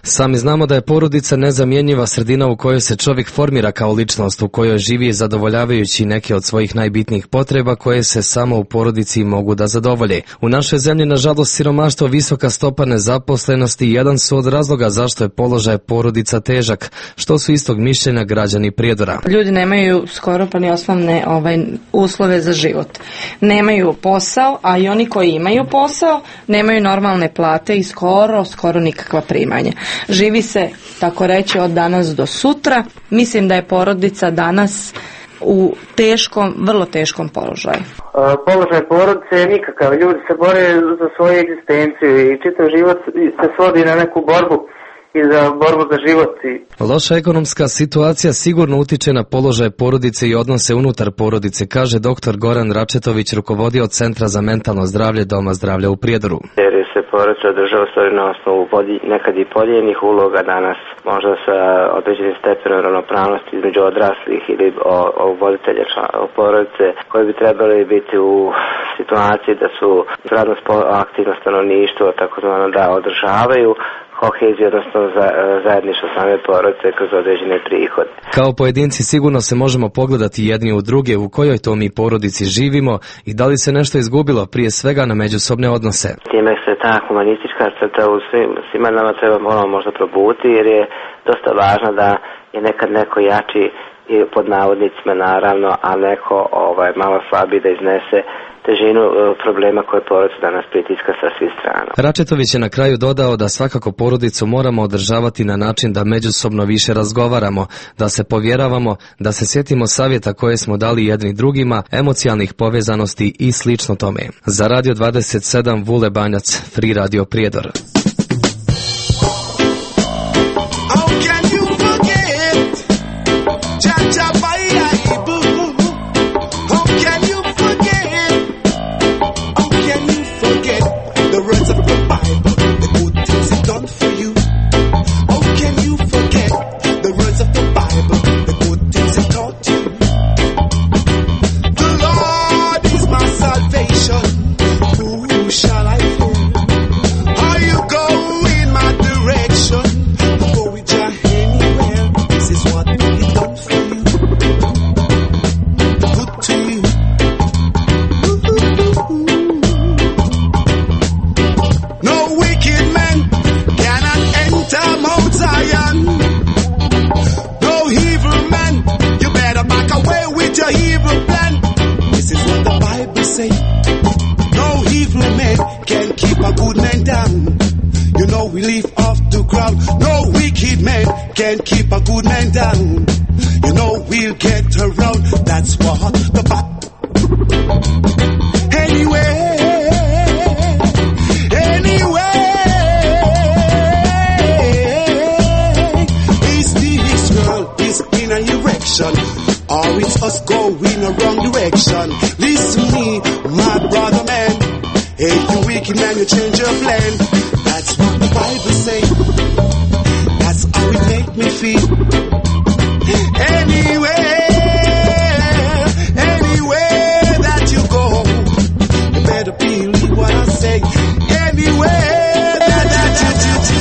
Sami znamo da je porodica nezamjenjiva sredina u kojoj se čovjek formira kao ličnost, u kojoj živi zadovoljavajući neke od svojih najbitnijih potreba koje se samo u porodici mogu da zadovolje. U našoj zemlji, nažalost, siromaštvo, visoka stopa nezaposlenosti jedan su od razloga zašto je položaj porodica težak, što su istog mišljenja građani Prijedora. Ljudi nemaju skoro pa ni osnovne ovaj, uslove za život. Nemaju posao, a i oni koji imaju posao nemaju normalne plate i skoro, skoro nikakva primanja. Živi se, tako reći, od danas do sutra. Mislim da je porodica danas u teškom, vrlo teškom položaju. Položaj porodice je nikakav. Ljudi se bore za svoju egzistenciju i čitav život se svodi na neku borbu i za borbu za život. Loša ekonomska situacija sigurno utiče na položaj porodice i odnose unutar porodice, kaže doktor Goran Račetović, rukovodio Centra za mentalno zdravlje Doma zdravlja u Prijedoru. Jer se porodica održava stvari na osnovu nekad i podijeljenih uloga, danas možda sa određenim stepenom ravnopravnosti između odraslih ili o, o voditelja porodice, koji bi trebali biti u situaciji da su radno aktivno stanovništvo, takozvano da održavaju koheziju, odnosno za, zajedništvo same porodice kroz određene prihode. Kao pojedinci sigurno se možemo pogledati jedni u druge u kojoj to mi porodici živimo i da li se nešto izgubilo prije svega na međusobne odnose. Time se ta humanistička crta u svim, svima nama treba moramo možda probuditi, jer je dosta važno da je nekad neko jači i pod navodnicima naravno, a neko ovaj, malo slabiji da iznese težinu problema koje porodicu danas pritiska sa svih strana. Račetović je na kraju dodao da svakako porodicu moramo održavati na način da međusobno više razgovaramo, da se povjeravamo, da se sjetimo savjeta koje smo dali jedni drugima, emocijalnih povezanosti i slično tome. Za Radio dvadeset sedam Vule Banjac, Free Radio Prijedor. Can't keep a good man down. You know we'll get around. That's what the ba- Anyway, anyway, is this world is in a erection, or it's us going a wrong direction? Listen me, my brother man. Hey, you wicked man, you change your plan. That's what the Bible say. That's how it make me feel. Anyway, anywhere that you go, you better believe what I say. Anywhere that, that, that,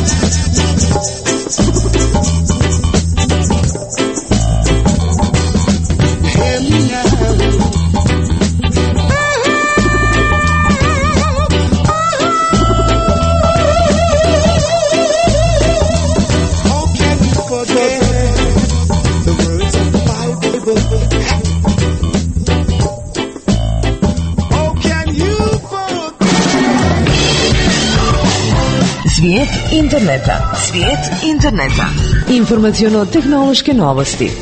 that. Hear me now. Svijet interneta. Svijet interneta. Informaciono-tehnološke novosti.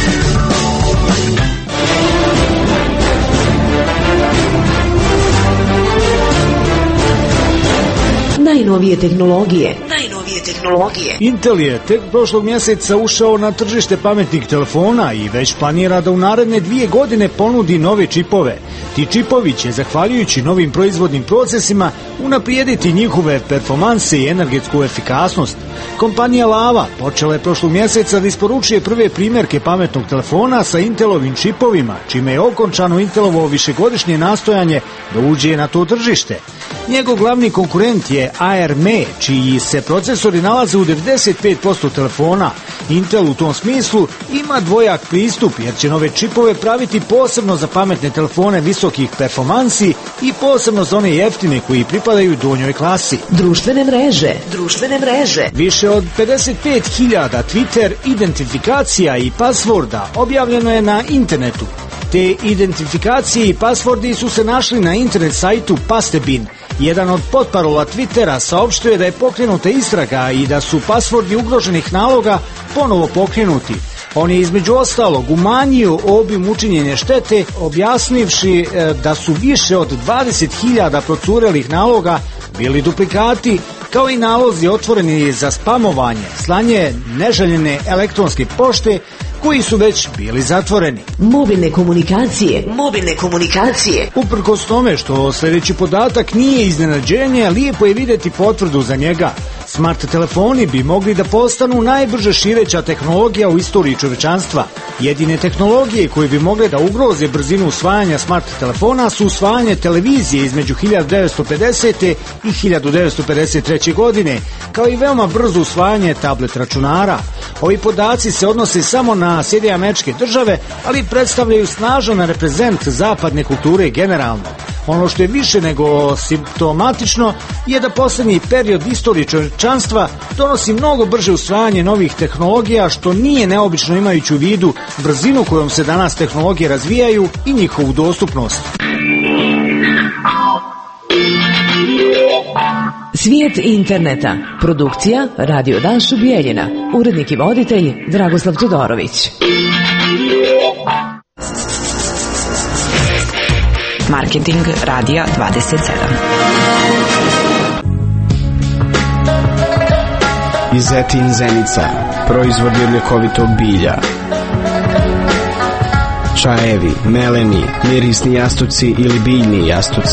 Najnovije tehnologije. Najnovije tehnologije. Intel je tek prošlog mjeseca ušao na tržište pametnih telefona i već planira da u naredne dvije godine ponudi nove čipove. Ti čipovi će, zahvaljujući novim proizvodnim procesima, unaprijediti njihove performanse i energetsku efikasnost. Kompanija Lava počela je prošlog mjeseca da isporučuje prve primjerke pametnog telefona sa Intelovim čipovima, čime je okončano Intelovo višegodišnje nastojanje da uđe na to tržište. Njegov glavni konkurent je A R M, čiji se procesor senzori nalaze u devedeset pet posto telefona. Intel u tom smislu ima dvojak pristup jer će nove čipove praviti posebno za pametne telefone visokih performansi i posebno za one jeftine koji pripadaju donjoj klasi. Društvene mreže, društvene mreže. Više od pedeset pet hiljada Twitter identifikacija i pasvorda objavljeno je na internetu. Te identifikacije i pasvordi su se našli na internet sajtu Pastebin. Jedan od potparola Twittera saopštuje da je pokrenuta istraga i da su pasvordi ugroženih naloga ponovo pokrenuti. On je između ostalog umanjio obim učinjenja štete, objasnivši da su više od dvadeset hiljada procurelih naloga bili duplikati, kao i nalozi otvoreni za spamovanje, slanje neželjene elektronske pošte, koji su već bili zatvoreni. Mobilne komunikacije, mobilne komunikacije. Uprkos tome što sljedeći podatak nije iznenađenje, lijepo je vidjeti potvrdu za njega. Smart telefoni bi mogli da postanu najbrže šireća tehnologija u istoriji čovečanstva. Jedine tehnologije koje bi mogle da ugroze brzinu usvajanja smart telefona su usvajanje televizije između hiljadu devetsto pedesete. i hiljadu devetsto pedeset treće. godine, kao i veoma brzo usvajanje tablet računara. Ovi podaci se odnose samo na Sjedinjene Američke Države, ali predstavljaju snažan reprezent zapadne kulture generalno. Ono što je više nego simptomatično je da posljednji period istorije čovječanstva donosi mnogo brže usvajanje novih tehnologija, što nije neobično imajući u vidu brzinu kojom se danas tehnologije razvijaju i njihovu dostupnost. Svijet interneta. Produkcija Radio Dašu Bijeljina. Urednik i voditelj Dragoslav Todorović. Marketing Radija dvadeset sedam. Izetin Zenica, proizvodi od ljekovitog bilja. Čajevi, meleni, mirisni jastuci ili biljni jastuci.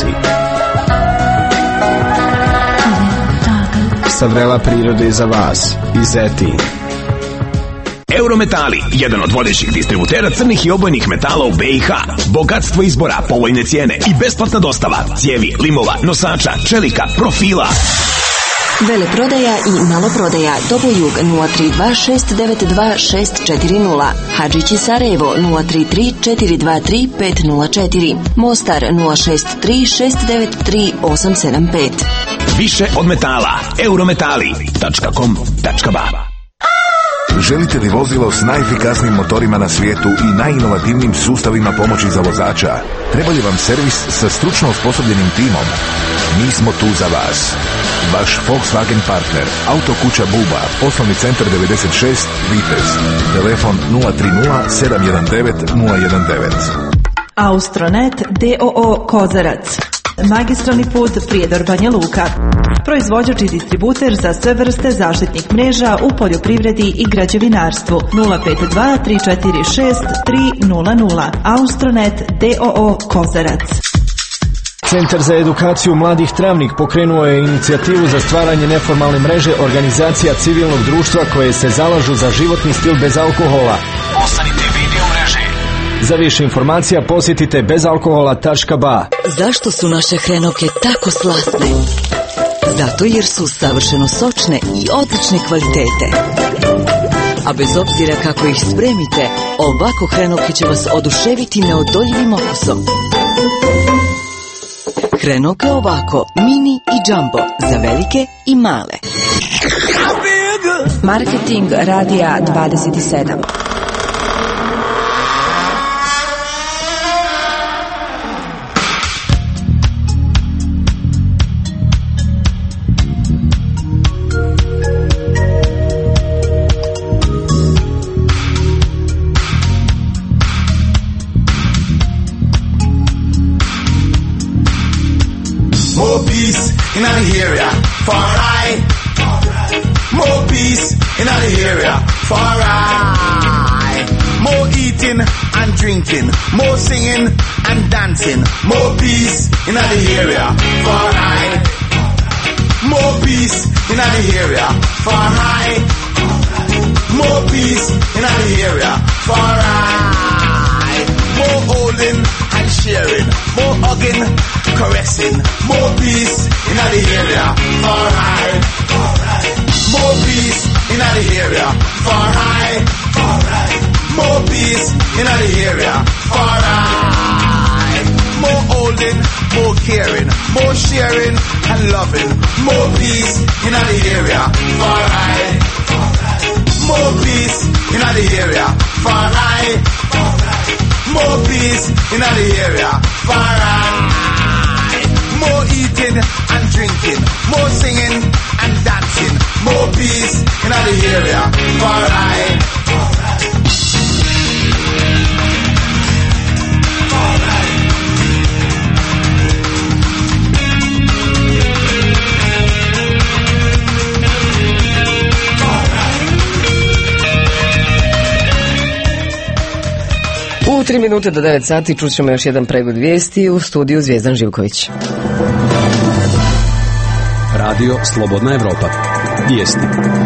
Sa vrela prirode za vas. Izetin. Eurometali, jedan od vodećih distributera crnih i obojnih metala u B i H. Bogatstvo izbora, povoljne cijene i besplatna dostava. Cijevi, limova, nosača, čelika, profila. Veleprodaja i maloprodaja. Dobojug nula tri dva šest devet dva šest četiri nula. Hadžići Sarajevo nula tri tri četiri dva tri pet nula četiri. Mostar nula šest tri šest devet tri osam sedam pet. Više od metala. Eurometali tačka com tačka ba. Želite li vozilo s najefikasnijim motorima na svijetu i najinovativnijim sustavima pomoći za vozača? Treba li vam servis sa stručno osposobljenim timom? Mi smo tu za vas. Vaš Volkswagen partner, Autokuća Buba, poslovni centar devedeset šest, Vitez. Telefon nula tri nula sedam jedan devet nula jedan devet. Austronet d o o Kozarac. Magistralni put Prijedor Banja Luka. Proizvođač i distributer za sve vrste zaštitnih mreža u poljoprivredi i građevinarstvu. Nula pet dva tri četiri šest tri nula nula. Austronet d o o Kozarac. Centar za edukaciju mladih Travnik pokrenuo je inicijativu za stvaranje neformalne mreže organizacija civilnog društva koje se zalažu za životni stil bez alkohola. Ostanite video mreže. Za više informacija posjetite bezalkohola tačka ba. Zašto su naše hrenovke tako slatne? Zato jer su savršeno sočne i odlične kvalitete. A bez obzira kako ih spremite, ovako hrenovke će vas oduševiti neodoljivim okusom. Hrenovke ovako, mini i džambo, za velike i male. Marketing Radija dvadeset sedam. In the area, far right. More peace in the area, far right. More eating and drinking, more singing and dancing. More peace in the area, far right. More peace in the area, far right. More peace in the area, far right. More holding and sharing, more hugging, caressing. More peace in the area, alright. More peace in the area. Alright. More holding, more caring, more sharing and loving. More peace in the area. Alright. More peace in the area. Alright. More peace in the area. Alright. More eating and drinking, more singing and dancing. More peace in the area. Alright. U tri minute do devet sati čućemo još jedan pregled vijesti u studiju Zvijezdan Živković. Radio Slobodna Evropa. Vijesti.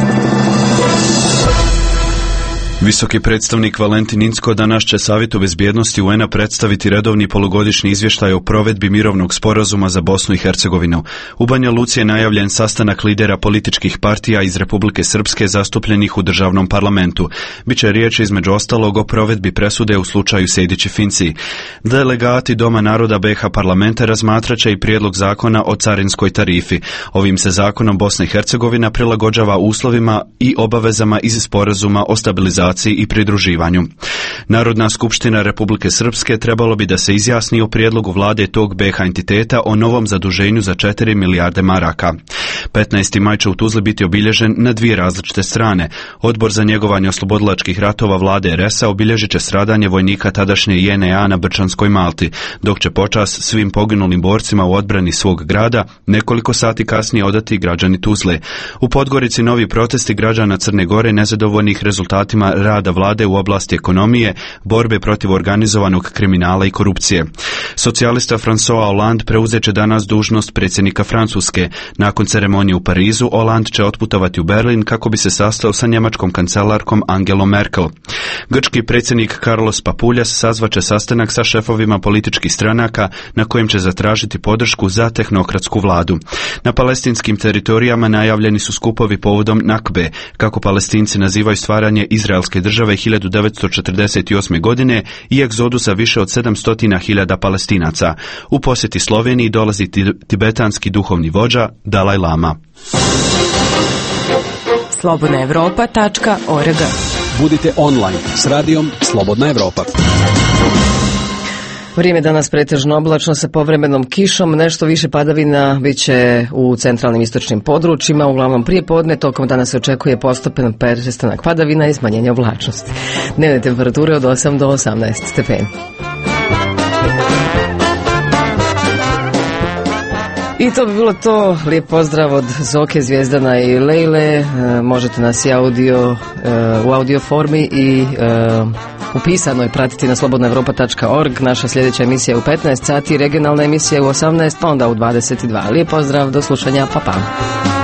Visoki predstavnik Valentin Incko danas će Savjetu bezbjednosti U N-a predstaviti redovni polugodišnji izvještaj o provedbi mirovnog sporazuma za Bosnu i Hercegovinu. U Banja Luci je najavljen sastanak lidera političkih partija iz Republike Srpske zastupljenih u državnom parlamentu. Biće riječ između ostalog o provedbi presude u slučaju Sejdić-Finci. Delegati Doma naroda B iH parlamenta razmatraće i prijedlog zakona o carinskoj tarifi. Ovim se zakonom Bosna i Hercegovina prilagođava uslovima i obavezama iz sporazuma o stabilizaciji i pridruživanju. Narodna skupština Republike Srpske trebalo bi da se izjasni o prijedlogu vlade tog B iH entiteta o novom zaduženju za četiri milijarde maraka. petnaesti maj će u Tuzli biti obilježen na dvije različite strane. Odbor za njegovanje oslobodilačkih ratova vlade R S-a obilježit će stradanje vojnika tadašnje J N A na Brčanskoj Malti, dok će počast svim poginulim borcima u odbrani svog grada nekoliko sati kasnije odati građani Tuzle. U Podgorici novi protesti građana Crne Gore nezadovoljnih rezultatima rada vlade u oblasti ekonomije, borbe protiv organizovanog kriminala i korupcije. Socijalista François Hollande preuzet će danas dužnost predsjednika Francuske. Nakon ceremonije u Parizu, Hollande će otputovati u Berlin kako bi se sastao sa njemačkom kancelarkom Angelom Merkel. Grčki predsjednik Carlos Papoulias sazvaće sastanak sa šefovima političkih stranaka na kojem će zatražiti podršku za tehnokratsku vladu. Na palestinskim teritorijama najavljeni su skupovi povodom Nakbe, kako Palestinci nazivaju stvaranje izraelske države hiljadu devetsto četrdeset osme. godine i egzodusa više od sedamsto hiljada Palestinaca. U posjeti Sloveniji dolazi tibetanski duhovni vođa Dalaj Lama. slobodna evropa tačka org. Budite online s radijom Slobodna Evropa. Vrijeme danas pretežno oblačno sa povremenom kišom, nešto više padavina bit će u centralnim istočnim područjima, uglavnom prije podne, tokom dana se očekuje postepen prestanak padavina i smanjenje oblačnosti. Dnevne temperature od osam do osamnaest stepeni. I to bi bilo to. Lijep pozdrav od Zoke, Zvijezdana i Lejle. E, možete nas i audio, e, u audio formi i e, u pisanoj pratiti na slobodna evropa tačka org. Naša sljedeća emisija je u petnaest sati, regionalna emisija je u osamnaest, pa onda u dvadeset dva. Lijep pozdrav, do slušanja, pa pa.